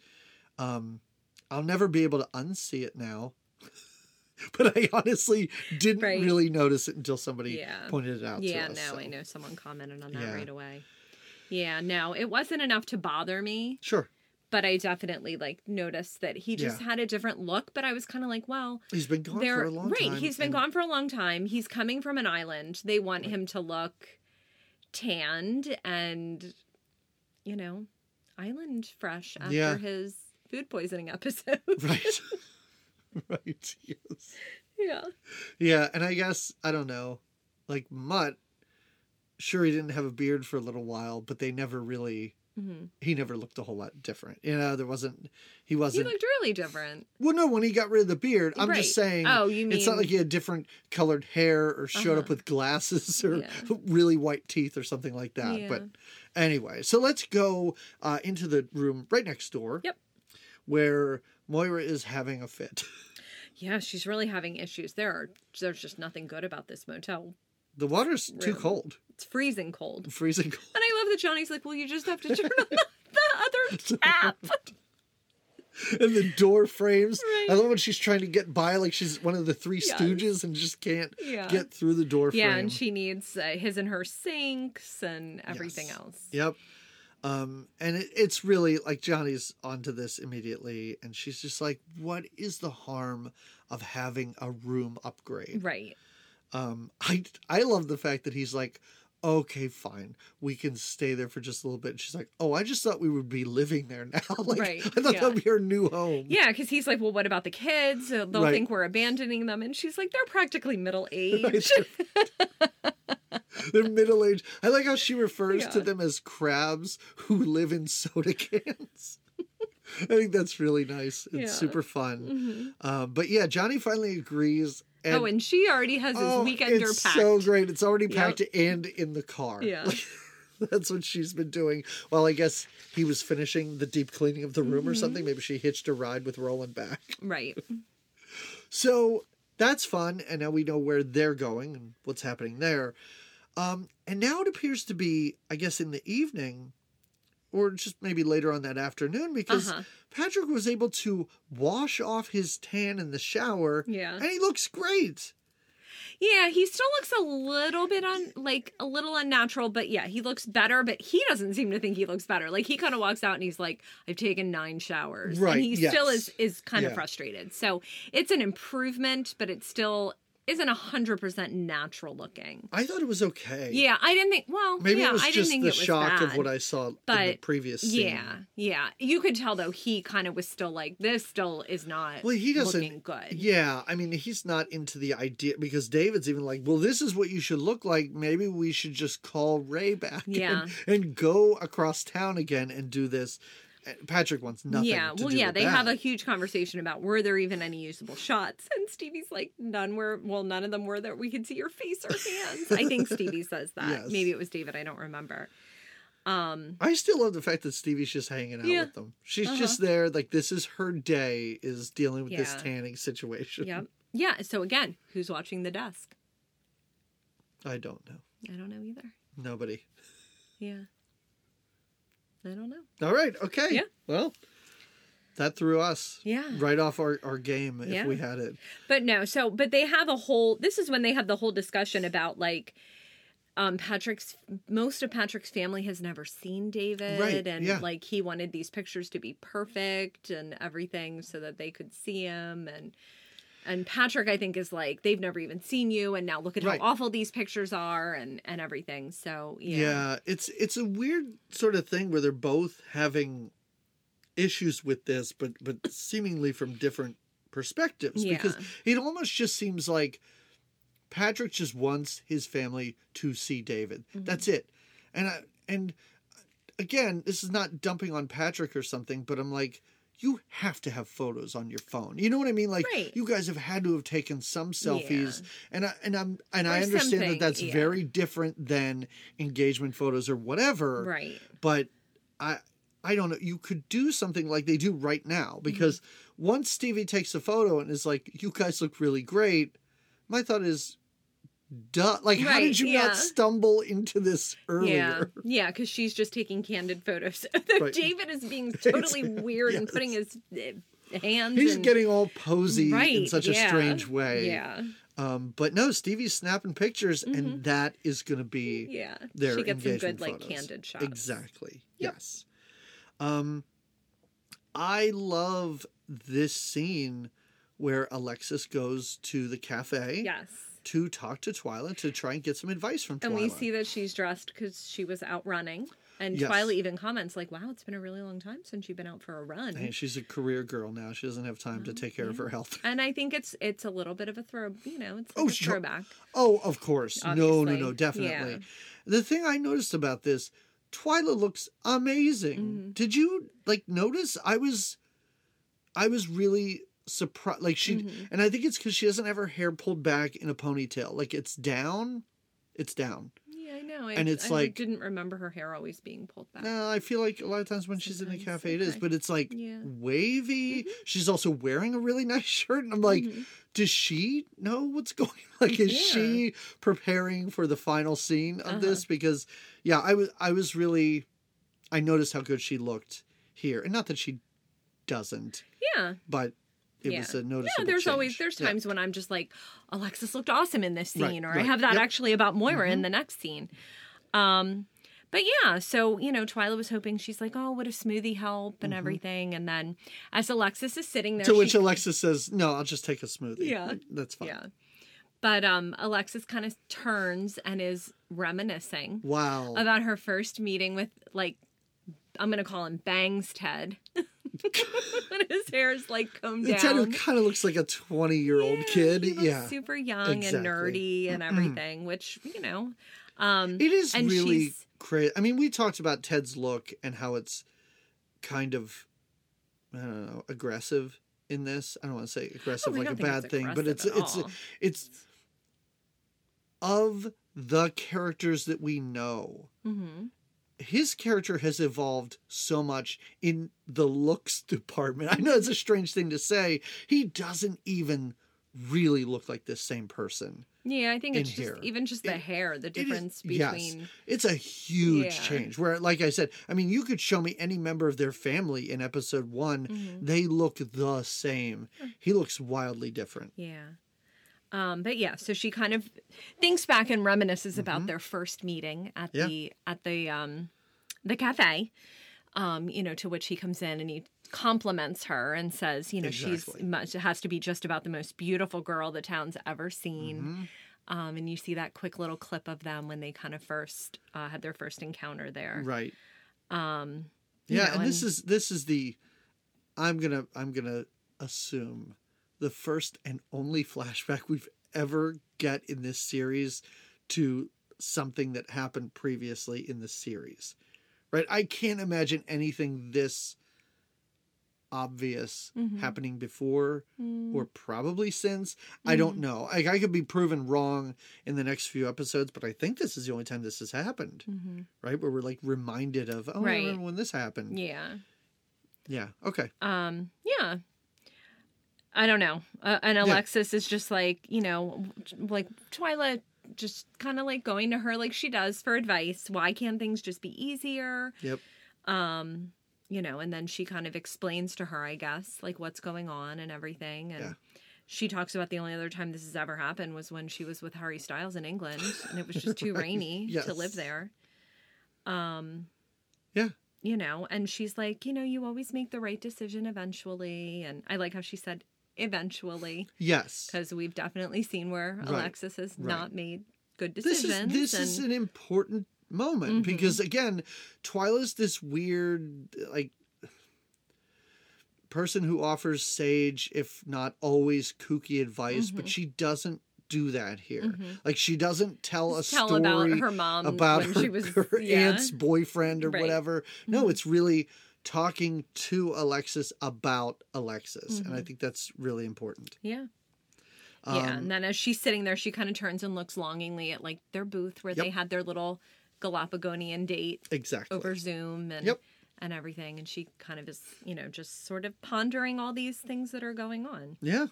I'll never be able to unsee it now. But I honestly didn't Right. really notice it until somebody Yeah. pointed it out Yeah, to us. no, so. I know someone commented on that Yeah. right away. Yeah, no, it wasn't enough to bother me, Sure. but I definitely like noticed that he just Yeah. had a different look. But I was kind of like, well, He's been gone for a long right. time. He's been and- gone for a long time. He's coming from an island. They want him to look tanned and, you know, island fresh after Yeah. his food poisoning episode. Right. Right. Yes. Yeah. Yeah, and I guess I don't know. Like Mutt, sure he didn't have a beard for a little while, but they never really he never looked a whole lot different. You know, he He wasn't looked really different. well, no, when he got rid of the beard, I'm just Right. saying. Oh, you it's not mean- like he had different colored hair or showed up with glasses or Yeah. really white teeth or something like that. Yeah. But anyway, so let's go into the room right next door. Yep. Where Moira is having a fit. Yeah, she's really having issues. There's just nothing good about this motel. The water's too Room. cold, It's freezing cold. freezing cold. And I love that Johnny's like, well, you just have to turn on the other tap. And the door frames. Right. I love when she's trying to get by like she's one of the Three Yes. Stooges and just can't Yeah. get through the door frame. Yeah, and she needs his and her sinks and everything Yes. else. Yep. And it's really like Johnny's onto this immediately, and she's just like, "What is the harm of having a room upgrade?" Right. I love the fact that he's like, "Okay, fine, we can stay there for just a little bit." And she's like, "Oh, I just thought we would be living there now. Like, Right, I thought yeah. that would be our new home." Yeah, because he's like, well, what about the kids? They'll Right. think we're abandoning them. And she's like, they're practically middle age. They're middle aged. I like how she refers to Yeah. them as crabs who live in soda cans. I think that's really nice. It's Yeah. super fun. But yeah, Johnny finally agrees. And, Oh, and she already has his weekender it's packed. so great. It's already packed Yep. and in the car. Yeah. Like, that's what she's been doing. Well, I guess he was finishing the deep cleaning of the room or something. Maybe she hitched a ride with Roland back. Right. So that's fun, and now we know where they're going and what's happening there. And now it appears to be, I guess, in the evening, or just maybe later on that afternoon, because Patrick was able to wash off his tan in the shower. Yeah. And he looks great. Yeah, he still looks a little bit a little unnatural, but yeah, he looks better, but he doesn't seem to think he looks better. Like, he kind of walks out and he's like, I've taken 9 showers. Right, And he still yes. is kind of frustrated. So it's an improvement, but it still isn't 100% natural looking. I thought it was okay. Yeah, I didn't think, Maybe yeah, it was I didn't just think the it was shock bad. of what I saw in the previous scene. Yeah. You could tell, though, he kind of was still like, this still is not Well, he doesn't, looking good. Yeah, I mean, he's not into the idea, because David's even like, well, this is what you should look like. Maybe we should just call Ray back and go across town again and do this. Patrick wants nothing to do with they that. have a huge conversation about, were there even any usable shots? And Stevie's like, none of them were that we could see your face or hands. I think Stevie says that. Yes. Maybe it was David, I don't remember. I still love the fact that Stevie's just hanging out with them. She's just there, like, this is her day, is dealing with this tanning situation. Yep. Yeah, so again, who's watching the desk? I don't know. I don't know either. Nobody. Yeah. I don't know. All right, okay. Yeah. Well, that threw us right off our game if we had it. But no, but they have this is when they have the whole discussion about, like, most of Patrick's family has never seen David. Right, and like, he wanted these pictures to be perfect and everything so that they could see him. And Patrick, I think, is like, they've never even seen you, and now look at how awful these pictures are and everything. So, yeah, it's a weird sort of thing where they're both having issues with this, but seemingly from different perspectives. Yeah. Because it almost just seems like Patrick just wants his family to see David. Mm-hmm. That's it. And again, this is not dumping on Patrick or something, but I'm like, you have to have photos on your phone. You know what I mean? Like, you guys have had to have taken some selfies, and I understand that that's very different than engagement photos or whatever. Right. But I don't know. You could do something like they do right now, because once Stevie takes a photo and is like, "You guys look really great," my thought is, duh. Like, how did you not stumble into this earlier? Yeah, because she's just taking candid photos. David is being totally weird and putting his hands. He's getting all posy in such a strange way. Yeah. But no, Stevie's snapping pictures, and that is going to be their she gets some engagement good, like, photos. candid shots. Exactly. Yep. Yes. I love this scene where Alexis goes to the cafe. Yes. To talk to Twyla to try and get some advice from Twyla. And we see that she's dressed because she was out running. And Twyla even comments like, wow, it's been a really long time since you've been out for a run. Hey, she's a career girl now. She doesn't have time to take care of her health. And I think it's a little bit of a it's like a throwback. Oh, of course. Obviously. No, definitely. Yeah. The thing I noticed about this, Twyla looks amazing. Mm-hmm. Did you, like, notice? I was really surprised, like, she and I think it's because she doesn't have her hair pulled back in a ponytail. Like, it's down. Yeah, I know. And I didn't remember her hair always being pulled back. No, I feel like a lot of times when she's in a cafe it is, but it's like wavy. She's also wearing a really nice shirt, and I'm like, does she know what's going on? Like, is she preparing for the final scene of this? Because I was really, I noticed how good she looked here, and not that she doesn't. Yeah. But it was a noticeable there's times when I'm just like, Alexis looked awesome in this scene, or I have that actually about Moira in the next scene. But yeah, so, Twyla was hoping, she's like, oh, would a smoothie help and everything? And then as Alexis is sitting there. To which Alexis says, no, I'll just take a smoothie. Yeah. That's fine. Yeah. But Alexis kind of turns and is reminiscing. Wow. About her first meeting with, like, I'm going to call him Bangs Ted. When his hair is, like, combed down. Ted, who kind of looks like a 20-year-old kid. He looks super young and nerdy and everything, which, it is really crazy. I mean, we talked about Ted's look and how it's kind of, I don't know, aggressive in this. I don't want to say aggressive like a bad thing, but it's of the characters that we know. Mm-hmm. His character has evolved so much in the looks department. I know it's a strange thing to say. He doesn't even really look like this same person Yeah, I think it's here. just even just the hair, the difference Yes, between. it's a huge Yeah. change. Where, like I said, I mean, you could show me any member of their family in episode 1, they look the same. He looks wildly different. Yeah. But yeah, so she kind of thinks back and reminisces about their first meeting at the cafe. To which he comes in and he compliments her and says, Exactly. she has to be just about the most beautiful girl the town's ever seen. And you see that quick little clip of them when they kind of first had their first encounter there. Right. You Yeah, know, and this is the I'm gonna assume the first and only flashback we've ever get in this series to something that happened previously in the series. Right? I can't imagine anything this obvious happening before or probably since. I don't know. I could be proven wrong in the next few episodes, but I think this is the only time this has happened. Right? Where we're like reminded of, I Right. remember when this happened. Yeah. Yeah. Okay. Yeah. I don't know. And Alexis is just like, like Twyla just kind of like going to her like she does for advice. Why can't things just be easier? Yep. And then she kind of explains to her, I guess, like what's going on and everything. And she talks about the only other time this has ever happened was when she was with Harry Styles in England and it was just too rainy Yes. to live there. Yeah. And she's like, you always make the right decision eventually. And I like how she said eventually. Yes. Because we've definitely seen where Right. Alexis has Right. not made good This decisions. is an important moment because again, Twyla's this weird like person who offers sage, if not always kooky advice, but she doesn't do that here. Like she doesn't tell a Tell story about her mom about when her, she was her aunt's boyfriend or Right. whatever. No, it's really talking to Alexis about Alexis, and I think that's really important. Yeah. And then as she's sitting there, she kind of turns and looks longingly at like their booth where they had their little Galapagonian date Exactly. over Zoom and and everything. And she kind of is, just sort of pondering all these things that are going on. Yeah.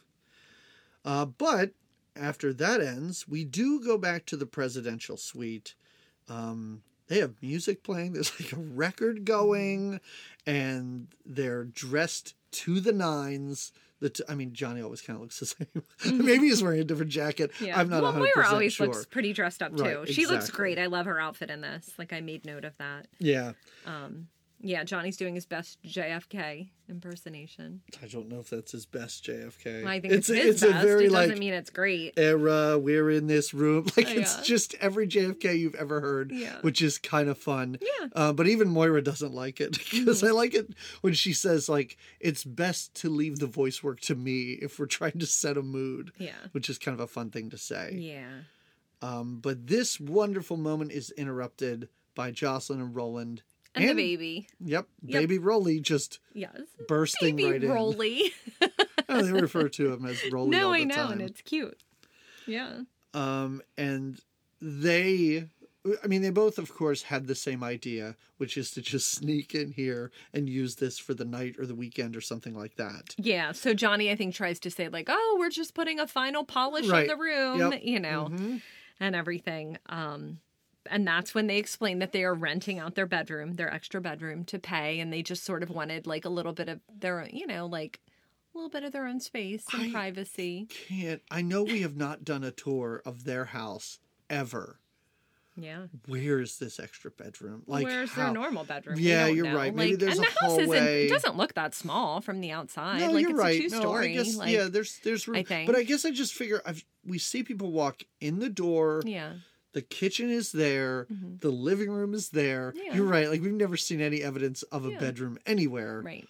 But after that ends, we do go back to the presidential suite. They have music playing. There's like a record going, and they're dressed to the nines. Johnny always kind of looks the same. Maybe he's wearing a different jacket. Yeah. I'm not 100% Moira always sure. looks pretty dressed up too. Right, She looks exactly. great. I love her outfit in this. Like I made note of that. Yeah. Yeah, Johnny's doing his best JFK impersonation. I don't know if that's his best JFK. I think it's his it's best. a very It doesn't like mean it's great. era. We're in this room. Like it's Yeah. just every JFK you've ever heard, Yeah. which is kind of fun. Yeah. But even Moira doesn't like it because I like it when she says like it's best to leave the voice work to me if we're trying to set a mood. Yeah. Which is kind of a fun thing to say. Yeah. But this wonderful moment is interrupted by Jocelyn and Roland. And the baby. Yep. Baby Rolly just Yes. bursting Baby right in. Rolly. Oh, they refer to him as Rolly all No, the I know, time. and it's cute. Yeah. And they both, of course, had the same idea, which is to just sneak in here and use this for the night or the weekend or something like that. Yeah. So Johnny, I think, tries to say like, "Oh, we're just putting a final polish on Right. the room," Yep. and everything. And that's when they explain that they are renting out their bedroom, their extra bedroom, to pay, and they just sort of wanted like a little bit of their, like a little bit of their own space and privacy. I know we have not done a tour of their house ever. Yeah. Where's this extra bedroom? Like, Where's their normal bedroom? We Yeah, don't you're know. right. Maybe Like, there's and a the house hallway. doesn't look that small from the outside. No, like you're it's right. a 2-story. No, I guess like, there's room. I think. But I guess I just figure we see people walk in the door. Yeah. The kitchen is there. The living room is there. Yeah. You're right. Like we've never seen any evidence of a bedroom anywhere. Right.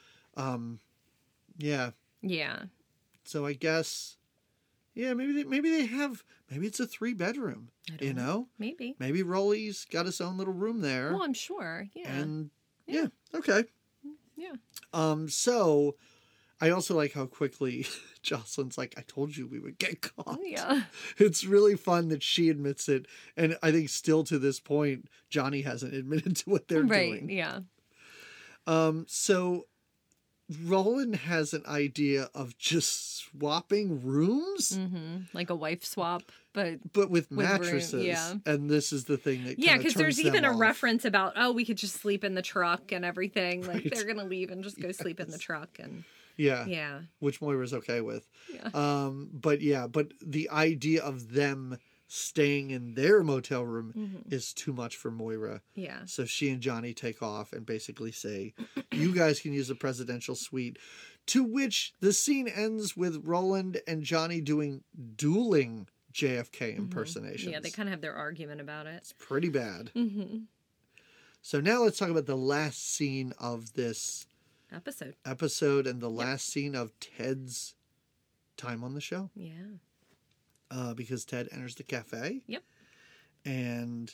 Yeah. Yeah. So I guess, maybe they have. Maybe it's a 3-bedroom. You know. Maybe. Maybe Rolly's got his own little room there. Well, I'm sure. Yeah. And okay. Yeah. So I also like how quickly Jocelyn's like, I told you we would get caught. Yeah. It's really fun that she admits it. And I think still to this point, Johnny hasn't admitted to what they're Right. doing. Yeah. So Roland has an idea of just swapping rooms, like a wife swap, but with room, mattresses. yeah. And this is the thing that yeah, because there's even a reference about, oh, we could just sleep in the truck and everything. Like Right. they're gonna leave and just go sleep in the truck, and yeah, which Moira's okay with. Yeah. But the idea of them staying in their motel room is too much for Moira. Yeah. So she and Johnny take off and basically say, you guys can use the presidential suite, to which the scene ends with Roland and Johnny doing dueling JFK impersonations. Yeah, they kind of have their argument about it. It's pretty bad. So now let's talk about the last scene of this episode and the last scene of Ted's time on the show. Yeah. Because Ted enters the cafe. Yep. And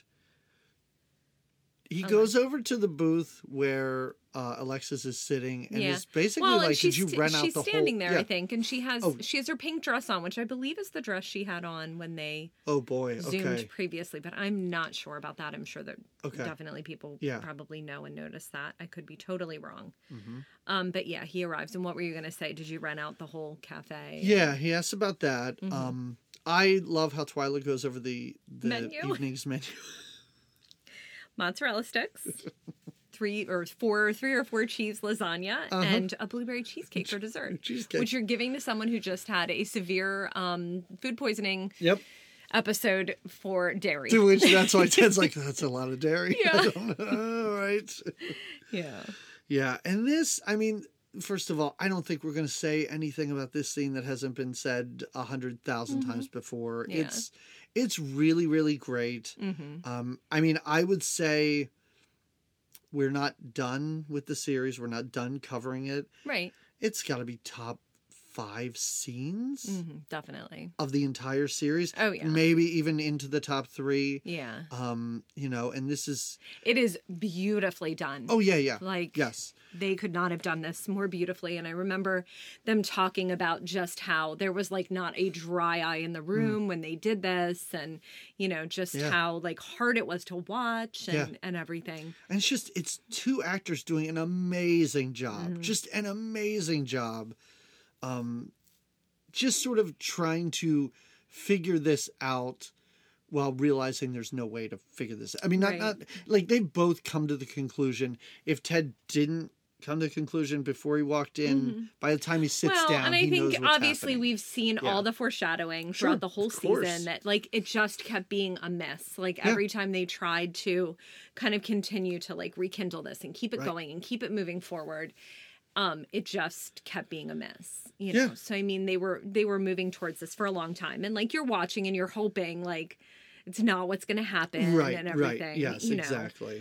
he goes over to the booth where Alexis is sitting and is basically like, did you rent out the whole... She's standing there, Yeah. I think, and she has her pink dress on, which I believe is the dress she had on when they Oh, boy. zoomed Okay. previously, but I'm not sure about that. I'm sure that Okay. definitely people Yeah. probably know and notice that. I could be totally wrong. But yeah, he arrives. And what were you going to say? Did you rent out the whole cafe? Yeah, he asks about that. I love how Twyla goes over the Menu. evening's menu. Mozzarella sticks. 3 or 4 cheese lasagna and a blueberry cheesecake for dessert. Cheesecake. Which you're giving to someone who just had a severe food poisoning Yep. episode for dairy. To which that's why Ted's like, that's a lot of dairy. Yeah. I don't know. All right. Yeah. Yeah. And this, I mean, first of all, I don't think we're going to say anything about this scene that hasn't been said 100,000 times before. Yeah. It's really, really great. I mean, I would say we're not done with the series. We're not done covering it. Right. It's got to be top 5 scenes Definitely. of the entire series. Oh, yeah. Maybe even into the top 3. Yeah. You know, and this is... It is beautifully done. Oh, yeah, yeah. Like, yes. They could not have done this more beautifully. And I remember them talking about just how there was like not a dry eye in the room when they did this, and, you know, just how like hard it was to watch and everything. And it's 2 actors doing an amazing job. Just an amazing job. Just sort of trying to figure this out while realizing there's no way to figure this out. I mean, not like they both come to the conclusion. If Ted didn't come to the conclusion before he walked in, by the time he sits down, and I he knows think what's obviously happening. we've seen all the foreshadowing throughout the whole of course. season that like it just kept being a mess. Like every time they tried to kind of continue to like rekindle this and keep it going and keep it moving forward, it just kept being a mess, you know? So, I mean, they were moving towards this for a long time, and like you're watching and you're hoping like it's not what's going to happen and everything. Right. Yes, you know? exactly.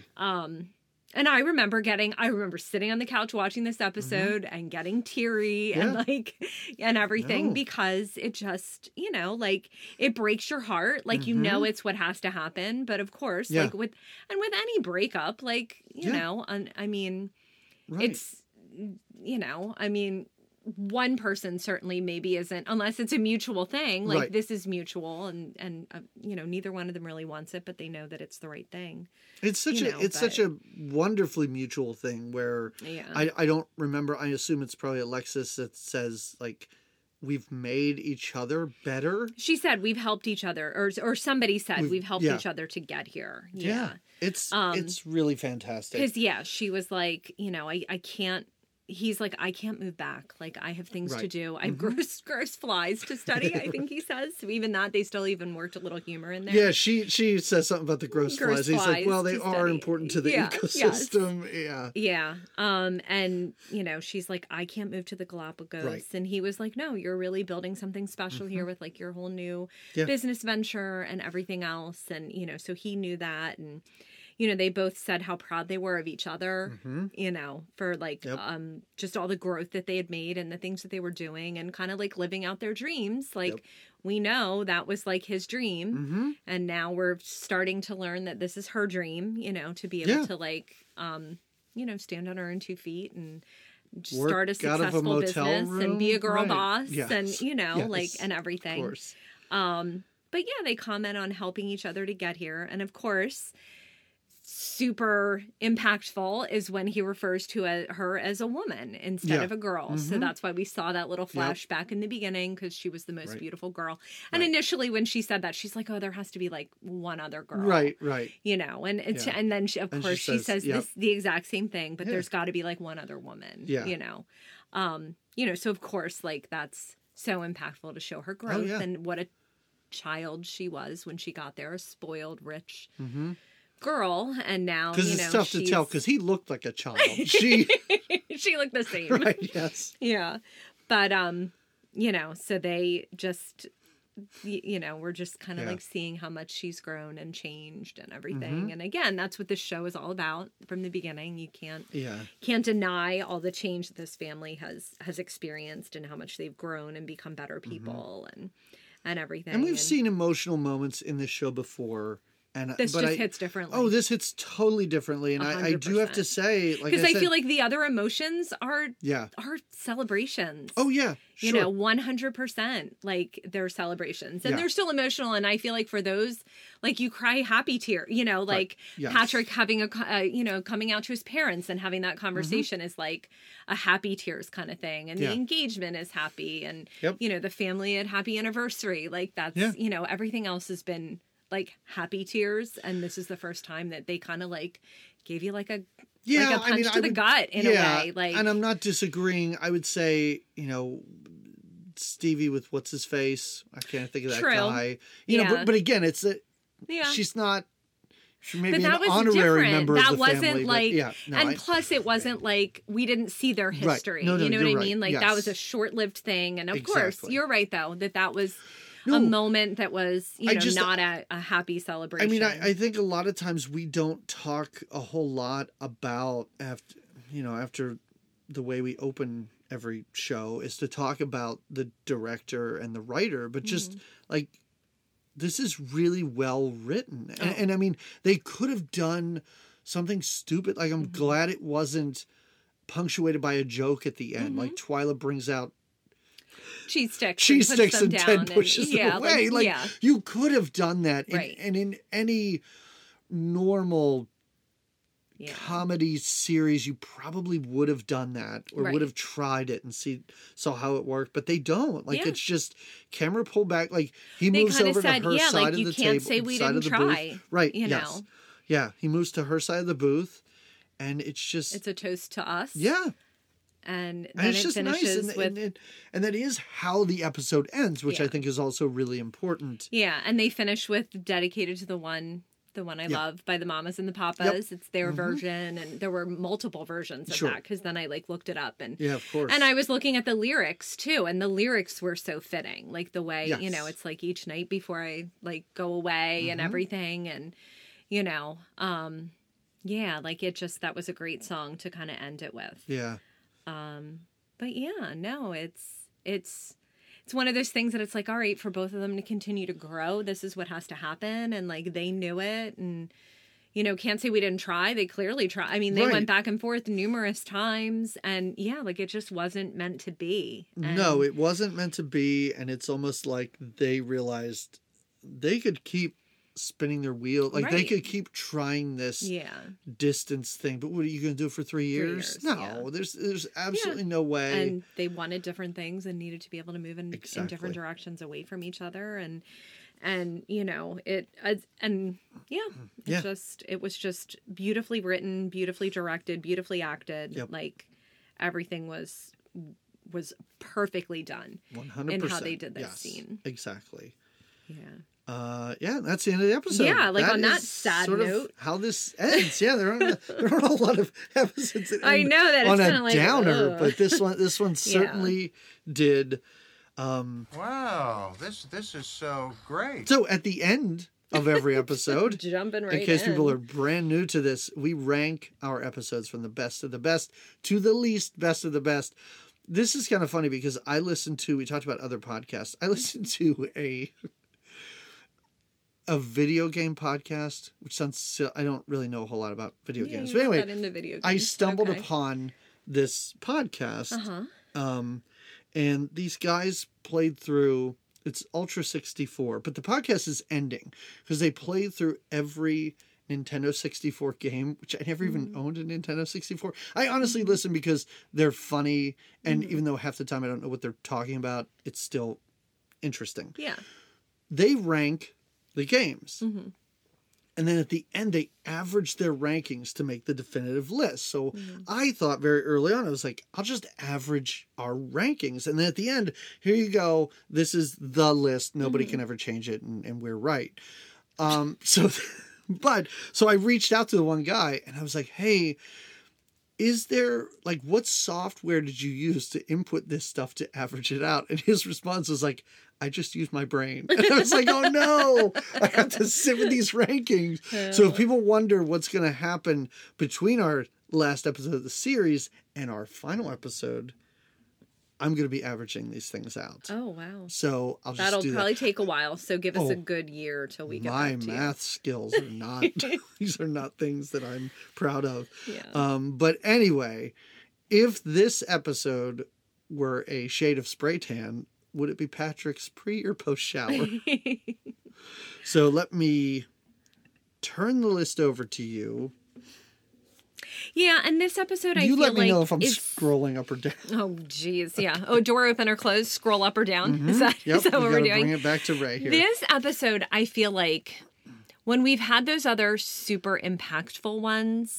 And I remember sitting on the couch watching this episode and getting teary and like, and everything because it just, you know, like it breaks your heart. Like, you know, it's what has to happen. But of course, like with any breakup, like, you know, I mean, it's, you know, I mean, one person certainly maybe isn't, unless it's a mutual thing. Like this is mutual, and you know, neither one of them really wants it, but they know that it's the right thing. It's such a wonderfully mutual thing where I don't remember. I assume it's probably Alexis that says like, we've made each other better. She said we've helped each other, or somebody said we've helped each other to get here. Yeah. It's really fantastic. Because she was like, you know, I can't. He's like, I can't move back. Like, I have things to do. I have gross flies to study, I think he says. So even that, they still even worked a little humor in there. Yeah, she says something about the gross flies. He's like, well, they are important to the ecosystem. Yes. Yeah. And, you know, she's like, I can't move to the Galapagos. Right. And he was like, no, you're really building something special here with, like, your whole new business venture and everything else. And, you know, so he knew that. And, you know, they both said how proud they were of each other, you know, for like just all the growth that they had made and the things that they were doing and kind of like living out their dreams. Like we know that was like his dream. And now we're starting to learn that this is her dream, you know, to be able to like, you know, stand on her own 2 feet and start a successful business and be a girl boss and, you know, like, and everything. Of course. But yeah, they comment on helping each other to get here. And of course, super impactful is when he refers to her as a woman instead of a girl. So that's why we saw that little flashback in the beginning, because she was the most beautiful girl. And initially when she said that, she's like, oh, there has to be like one other girl. Right. You know, and and then she, of course she says this, the exact same thing, but there's got to be like one other woman, you know. You know, so of course, like that's so impactful to show her growth and what a child she was when she got there, a spoiled, rich girl, and now because it's tough to tell because he looked like a child. She looked the same, right? Yes, yeah, but you know, so they just, you know, we're just kind of like seeing how much she's grown and changed and everything. And again, that's what this show is all about from the beginning. You can't deny all the change that this family has experienced and how much they've grown and become better people and everything. And we've seen emotional moments in this show before. And this hits differently. Oh, this hits totally differently. And I do have to say, like, because I feel like the other emotions are celebrations. Oh, yeah. Sure. You know, 100%, like, they're celebrations. And they're still emotional. And I feel like for those, like, you cry happy tear, you know, like Patrick having you know, coming out to his parents and having that conversation is like a happy tears kind of thing. And the engagement is happy. And, you know, the family at happy anniversary, like, that's, you know, everything else has been like happy tears, and this is the first time that they kind of like gave you like a punch to the gut in a way. Like, and I'm not disagreeing. I would say, you know, Stevie with what's his face. I can't think of that guy. You know, but again, it's she's not. She may be an honorary member of the family. Like, plus it wasn't like we didn't see their history. Right. No, you know what I mean? Right. Like that was a short-lived thing, and of course, you're right though that was. A moment that was, you know, not a happy celebration. I mean, I think a lot of times we don't talk a whole lot about after the way we open every show is to talk about the director and the writer, but just like this is really well written, and I mean they could have done something stupid. Like I'm glad it wasn't punctuated by a joke at the end. Like Twyla brings out cheese sticks and Ted pushes them away. Like you could have done that, and in any normal comedy series, you probably would have done that or would have tried it and saw how it worked. But they don't. Like it's just camera pull back. Like he moves over to her side of the table, can't say we didn't try. Booth. Right? You yes. know. Yeah, he moves to her side of the booth, and it's a toast to us. Yeah. And then it finishes nice. with... And that is how the episode ends, which I think is also really important. Yeah, and they finish with dedicated to the one I love by the Mamas and the Papas. It's their version, and there were multiple versions of that, because then I like looked it up. And of course. And I was looking at the lyrics too, and the lyrics were so fitting. Like the way, you know, it's like each night before I like go away and everything, and, you know, like it just, that was a great song to kind of end it with. Yeah. But yeah, no, it's one of those things that it's like, all right, for both of them to continue to grow, this is what has to happen. And like, they knew it, and, you know, can't say we didn't try. They clearly tried. I mean, they went back and forth numerous times, and like, it just wasn't meant to be. No, it wasn't meant to be. And it's almost like they realized they could keep spinning their wheel. Like they could keep trying this distance thing, but what are you going to do for 3 years? No, there's absolutely no way. And they wanted different things and needed to be able to move in different directions away from each other. And you know, it was just beautifully written, beautifully directed, beautifully acted. Like everything was perfectly done 100% in how they did this scene. Exactly. Yeah. That's the end of the episode. Yeah, like on that sad note, how this ends. Yeah, there aren't a lot of episodes that I know that on it's a like, downer, but this one certainly did. Wow, this is so great. So at the end of every episode, jumping right in case in. people are brand new to this, we rank our episodes from the best of the best to the least best of the best. This is kind of funny because we talked about other podcasts. I listened to a video game podcast, which sounds, I don't really know a whole lot about video games. But anyway, into video games. I stumbled upon this podcast. And these guys played through, it's Ultra 64, but the podcast is ending because they played through every Nintendo 64 game, which I never even owned a Nintendo 64. I honestly listen because they're funny, and even though half the time I don't know what they're talking about, it's still interesting. Yeah. They rank the games. And then at the end, they average their rankings to make the definitive list. So I thought very early on, I was like, I'll just average our rankings. And then at the end, here you go. This is the list. Nobody can ever change it. And we're right. So I reached out to the one guy and I was like, hey, is there, like, what software did you use to input this stuff to average it out? And his response was like, I just used my brain. And I was like, oh no, I have to sit with these rankings. So if people wonder what's going to happen between our last episode of the series and our final episode, I'm going to be averaging these things out. Oh, wow. So I'll just That'll do probably that. take a while. So give us a good year till we get My back to math skills are not, these are not things that I'm proud of. Yeah. But anyway, if this episode were a shade of spray tan, would it be Patrick's pre or post shower? So let me turn the list over to you. Yeah, and this episode, I feel You like let me know if I'm it's- scrolling up or down. Oh, geez, yeah. Oh, door open or closed, scroll up or down. Is that, Yep, is that we what we're gotta doing? bring it back to Ray here. This episode, I feel like when we've had those other super impactful ones.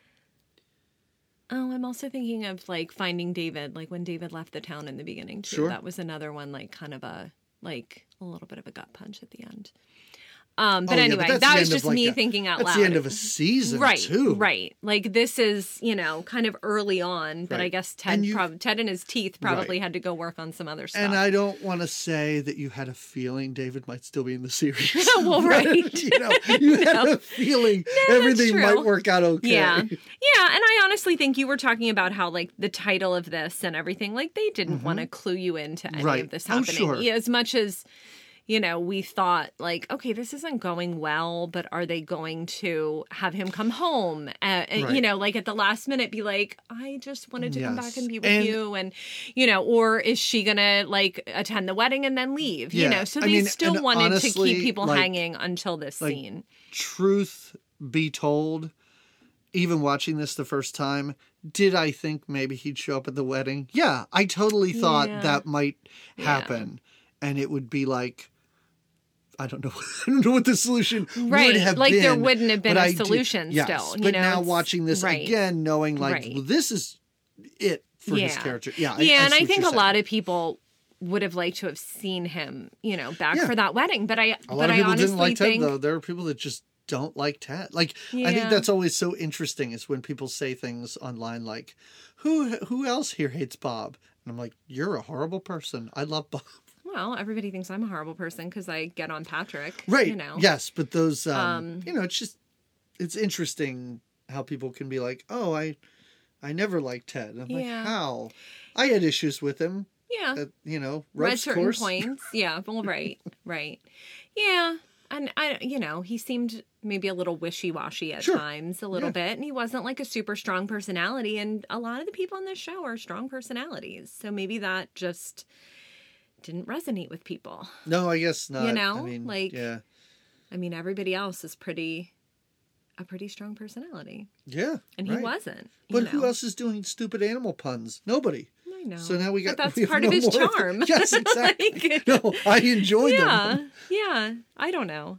Oh, I'm also thinking of like Finding David, like when David left the town in the beginning too. Sure. That was another one, like kind of a little bit of a gut punch at the end. But Oh, yeah, anyway, that's that the was end of, just like, me thinking out loud. That's the end of a season, Right, too. right. Like this is, kind of early on, but I Right. guess And Ted and his teeth probably Right. had to go work on some other stuff. And I don't want to say that you had a feeling David might still be in the series. Well, right. You had a feeling everything true. might work out okay. Yeah. Yeah, and I honestly think you were talking about how, like, the title of this and everything, like, they didn't want to clue you into any Right. of this Oh, happening. sure. Yeah, as much as, we thought, like, okay, this isn't going well, but are they going to have him come home? Right. Like, at the last minute be like, I just wanted to come Yes. back and be with And- you. And, or is she going to, like, attend the wedding and then leave? Yeah. So I they mean, still and wanted to honestly, keep people like- hanging until this like, scene. Truth be told, even watching this the first time, did I think maybe he'd show up at the wedding? Yeah, I totally thought Yeah. that might happen. And it would be like, I don't know. I don't know what the solution Right. would have Like, been. there wouldn't have been but a I did- solution yes, still, But now it's- watching this right. again, knowing like, Right. well, this is it for his Yeah. character. Yeah. Yeah, and see I what think you're a lot saying. of people would have liked to have seen him, back Yeah. for that wedding. But I A lot of people honestly didn't like think Ted, though. There are people that just don't like Ted. Like, I Yeah. think that's always so interesting is when people say things online like, who else here hates Bob? And I'm like, you're a horrible person. I love Bob. well, everybody thinks I'm a horrible person because I get on Patrick. Right. Yes, but those, it's just, it's interesting how people can be like, oh, I never liked Ted. And I'm like, Yeah. how? I had issues with him. Yeah. At, Read ropes certain course. points. Yeah. Well, right. Right. Yeah. And he seemed maybe a little wishy-washy at Sure. times, a little bit. And he wasn't like a super strong personality. And a lot of the people on this show are strong personalities. So maybe that just didn't resonate with people. No, I guess not. know, I mean, like- yeah. I mean, everybody else is a pretty strong personality. Yeah. And he right. wasn't. But who else is doing stupid animal puns? Nobody. I know. So now we got. But that's we have part no of his more charm. Yes, exactly. Like- No, I enjoyed Yeah. them. Yeah. I don't know.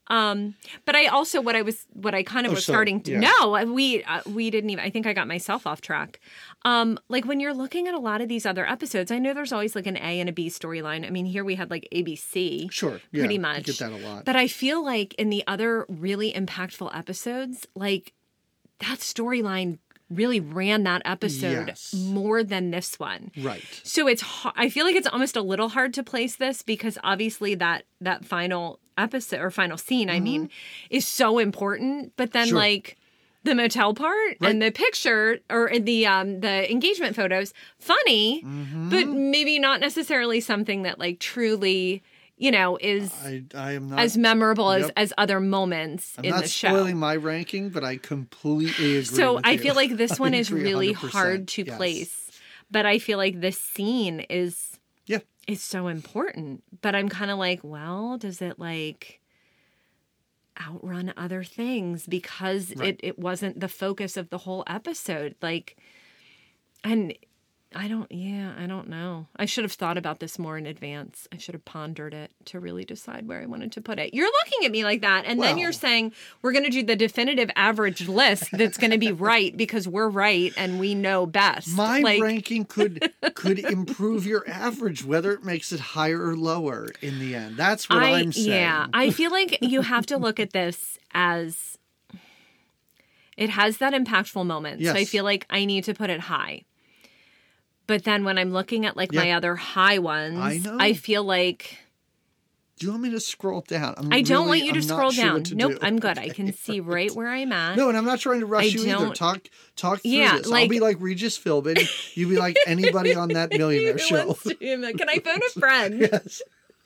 But I also what I kind of was sorry. starting to Yeah. no, we didn't even. I think I got myself off track. Like when you're looking at a lot of these other episodes, I know there's always like an A and a B storyline. I mean, here we had like ABC. Sure. Yeah, pretty you much. get that a lot. But I feel like in the other really impactful episodes, like that storyline really ran that episode Yes. more than this one. Right. So I feel like it's almost a little hard to place this because obviously that final episode or final scene, I mean, is so important. But then Mm-hmm. Sure. like the motel part and the picture or the engagement photos, funny, Mm-hmm. but maybe not necessarily something that like truly, is I am not as memorable Yep. as other moments I'm in not the show. spoiling my ranking, but I completely agree. So with I you. feel like this one is agree really 100%. hard to Yes. place, but I feel like this scene is so important. But I'm kind of like, well, does it like outrun other things because it wasn't the focus of the whole episode. Like, and I don't know. I should have thought about this more in advance. I should have pondered it to really decide where I wanted to put it. You're looking at me like that, and then you're saying we're going to do the definitive average list that's going to be right because we're right and we know best. My ranking could improve your average, whether it makes it higher or lower in the end. That's what I'm saying. Yeah, I feel like you have to look at this as it has that impactful moment. Yes. So I feel like I need to put it high. But then when I'm looking at my other high ones, I feel like... Do you want me to scroll down? I don't want you to scroll down. Nope, I'm good. I can see right where I'm at. No, and I'm not trying to rush you either. Talk through this. I'll be like Regis Philbin. You be like anybody on that Millionaire show. Can I phone a friend? Yes.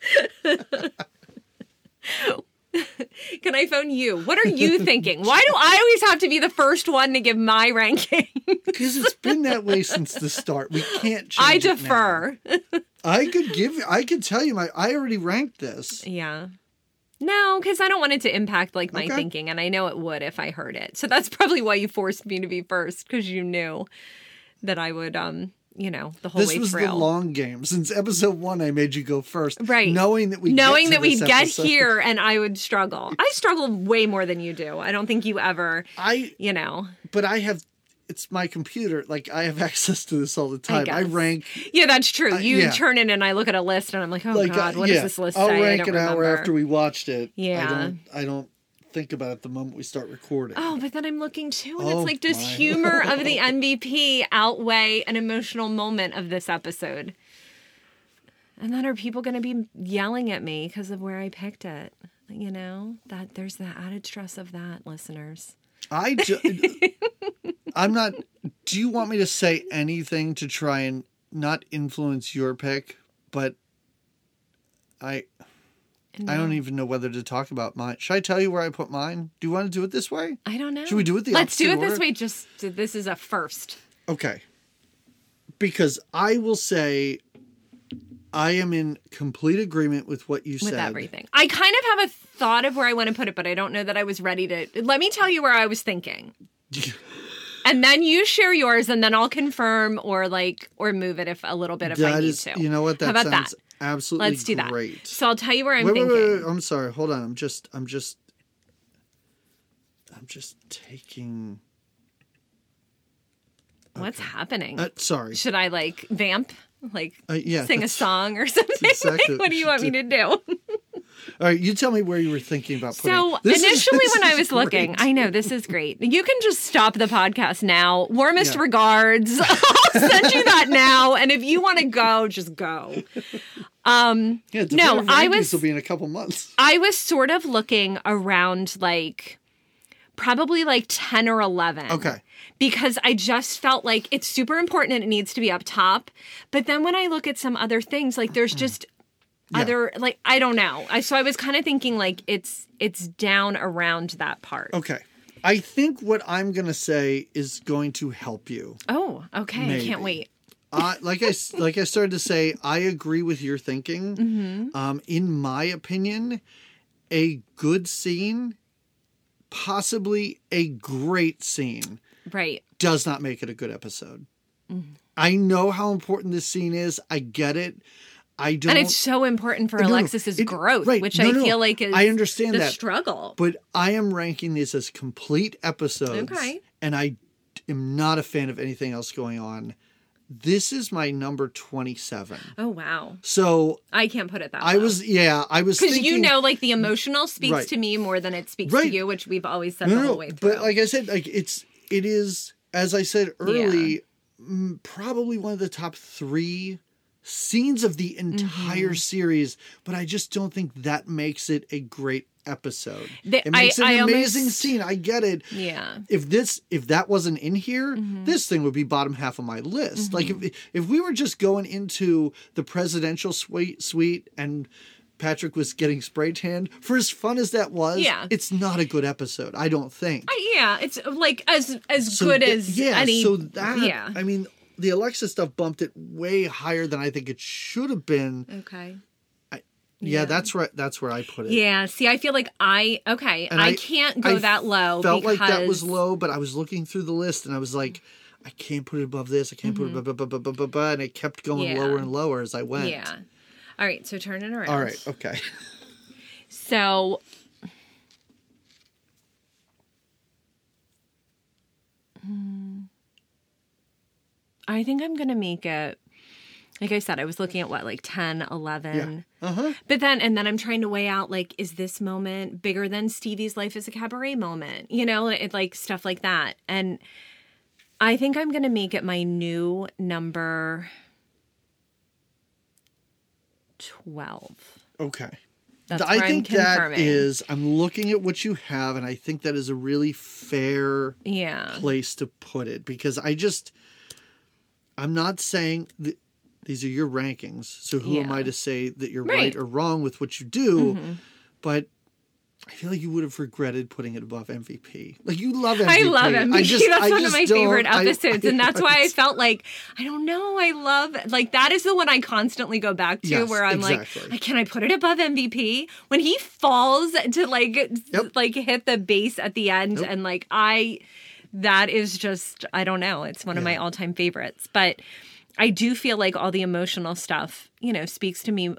Can I phone you? What are you thinking? Why do I always have to be the first one to give my ranking? Because it's been that way since the start. We can't change I it defer. now. I could tell you I already ranked this. Yeah. No, because I don't want it to impact my thinking, and I know it would if I heard it. So that's probably why you forced me to be first, because you knew that I would the whole way through. This was the long game. Since episode 1, I made you go first. Right. Knowing that we'd get here and I would struggle. I struggle way more than you do. I don't think you ever, But it's my computer. Like, I have access to this all the time. I rank. Yeah, that's true. You turn in and I look at a list and I'm like, God, what does this list say? I'll rank I don't an hour remember. after we watched it. Yeah. I don't think about it the moment we start recording. Oh, but then I'm looking too, and it's like, does humor of the MVP outweigh an emotional moment of this episode? And then are people going to be yelling at me because of where I picked it? That there's the added stress of that, listeners. I'm not. Do you want me to say anything to try and not influence your pick? But I don't even know whether to talk about mine. Should I tell you where I put mine? Do you want to do it this way? I don't know. Should we do it Let's do it order? this way. Just this is a first. Okay. Because I will say I am in complete agreement with what you said. With everything. I kind of have a thought of where I want to put it, but I don't know that I was ready to. Let me tell you where I was thinking. And then you share yours, and then I'll confirm or move it if I need to. You know what? That How about sounds that? Absolutely Let's do great. That. So I'll tell you where I'm thinking. thinking. Wait. I'm sorry. Hold on. I'm just taking. What's happening? Sorry. Should I vamp? Sing a song or something? Exactly What do you want me to do? All right, you tell me where you were thinking about putting. So initially when I was looking, I know this is great. You can just stop the podcast now. Warmest regards. I'll send you that now. And if you want to go, just go. No, will be in a couple months. I was sort of looking around probably 10 or 11. Okay. Because I just felt like it's super important and it needs to be up top. But then when I look at some other things, there's just other, I don't know. So I was kind of thinking it's down around that part. Okay. I think what I'm going to say is going to help you. Oh, okay. Maybe. I can't wait. Like I started to say, I agree with your thinking. Mm-hmm. In my opinion, a good scene, possibly a great scene, right, does not make it a good episode. Mm-hmm. I know how important this scene is. I get it. I don't. And it's so important for Alexis's growth, which I feel like is I understand the struggle. But I am ranking these as complete episodes. Okay. And I am not a fan of anything else going on. This is my number 27. Oh, wow. So I can't put it that way. I was because the emotional speaks to me more than it speaks to you, which we've always said the whole way through. But like I said, it is, as I said early, probably one of the top 3 scenes of the entire series, but I just don't think that makes it a great episode. It makes an amazing scene. I get it. Yeah. If that wasn't in here, this thing would be bottom half of my list. Like if we were just going into the presidential suite and Patrick was getting spray tanned, for as fun as that was, it's not a good episode. I don't think. It's as good as any. So that I mean, the Alexis stuff bumped it way higher than I think it should have been. Okay. Yeah, that's right. That's where I put it. Yeah. See, I feel like I can't go that low. Felt like that was low, but I was looking through the list and I was like, I can't put it above this. I can't put it above, and it kept going lower and lower as I went. Yeah. All right. So turn it around. All right. Okay. So. I think I'm going to make it, like I said, I was looking at like 10, 11. Yeah. But then I'm trying to weigh out, like, is this moment bigger than Stevie's Life as a Cabaret moment? You know, like stuff like that. And I think I'm going to make it my new number 12. Okay. That's I where think I'm confirming. that is, I'm looking at what you have, and I think that is a really fair place to put it. Because I'm not saying that these are your rankings, so who am I to say that you're right or wrong with what you do? But I feel like you would have regretted putting it above MVP. Like, you love MVP. I love MVP. That's one of my favorite episodes. And that's why I felt like, I don't know, I love, like, that is the one I constantly go back to where I'm like, can I put it above MVP? When he falls to, like hit the base at the end and, like, that is just, I don't know. It's one of my all-time favorites. But I do feel like all the emotional stuff, you know, speaks to me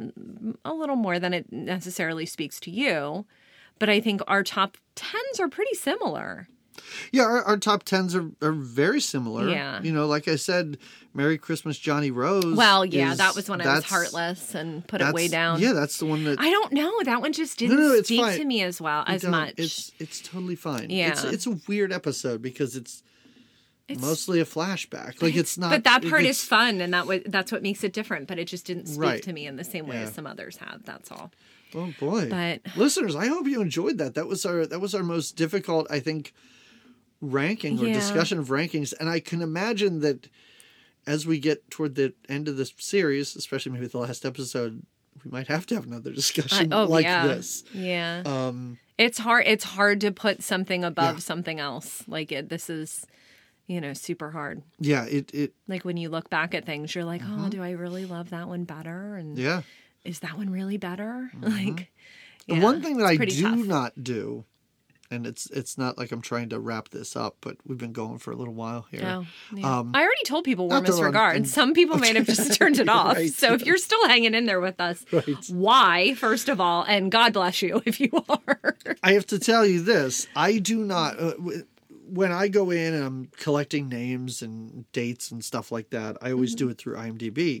a little more than it necessarily speaks to you. But I think our top 10s are pretty similar. Yeah, our top 10s are very similar. Yeah. You know, like I said, Merry Christmas, Johnny Rose. Well, yeah, that was when I was heartless and put it way down. Yeah, that's the one that... I don't know. That one just didn't speak to me as well, as much. It's totally fine. Yeah. It's a weird episode because it's mostly a flashback. Like, it's not... But that part is fun, and that's what makes it different. But it just didn't speak to me in the same way as some others have. That's all. Oh, boy. But listeners, I hope you enjoyed that. That was our most difficult, I think, ranking or discussion of rankings. And I can imagine that as we get toward the end of this series, especially maybe the last episode, we might have to have another discussion this. Yeah. It's hard to put something above something else. Like, this is, you know, super hard. Yeah. It like, when you look back at things, you're like, oh, do I really love that one better? And is that one really better? Like, the one thing that I do tough. not do, and it's not like I'm trying to wrap this up, but we've been going for a little while here. Oh, yeah. I already told people warmest regards. Some people might have just turned it off. So if you're still hanging in there with us, why, first of all, and God bless you if you are. I have to tell you this. I do not... when I go in and I'm collecting names and dates and stuff like that, I always do it through IMDb.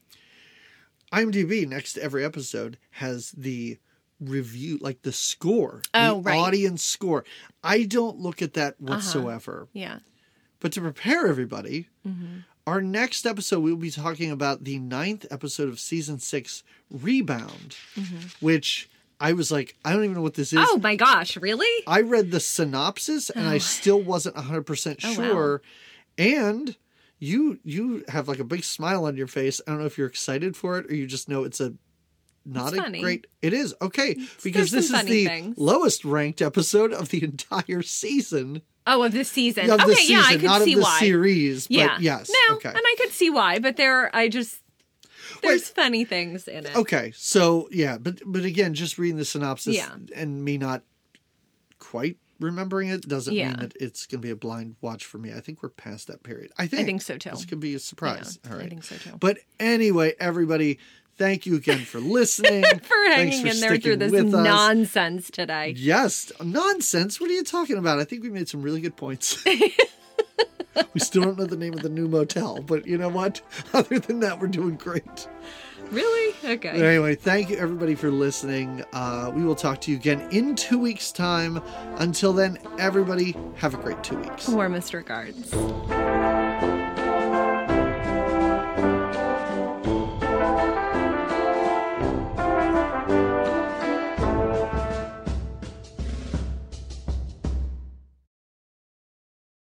IMDb, next to every episode, has the review, like the score, audience score. I don't look at that whatsoever. Yeah. But to prepare everybody, our next episode, we'll be talking about the 9th episode of season 6, Rebound, which I was like, I don't even know what this is. Oh my gosh, really? I read the synopsis and I still wasn't 100% sure. Wow. And you have like a big smile on your face. I don't know if you're excited for it or you just know it's not a great... It is. Okay. Because this is the lowest ranked episode of the entire season. Oh, of the season. Yeah, I could see why. Not of the series, but yes. No, and I could see why, but there's funny things in it. Okay. So, yeah, but again, just reading the synopsis and me not quite remembering it doesn't mean that it's going to be a blind watch for me. I think we're past that period. I think so too. This could be a surprise. Yeah, all right. I think so too. But anyway, everybody, thank you again for listening. for hanging in there through this nonsense today. Yes. Nonsense? What are you talking about? I think we made some really good points. We still don't know the name of the new motel, but you know what? Other than that, we're doing great. Really? Okay. Anyway, thank you everybody for listening. We will talk to you again in 2 weeks' time. Until then, everybody, have a great 2 weeks. Warmest regards.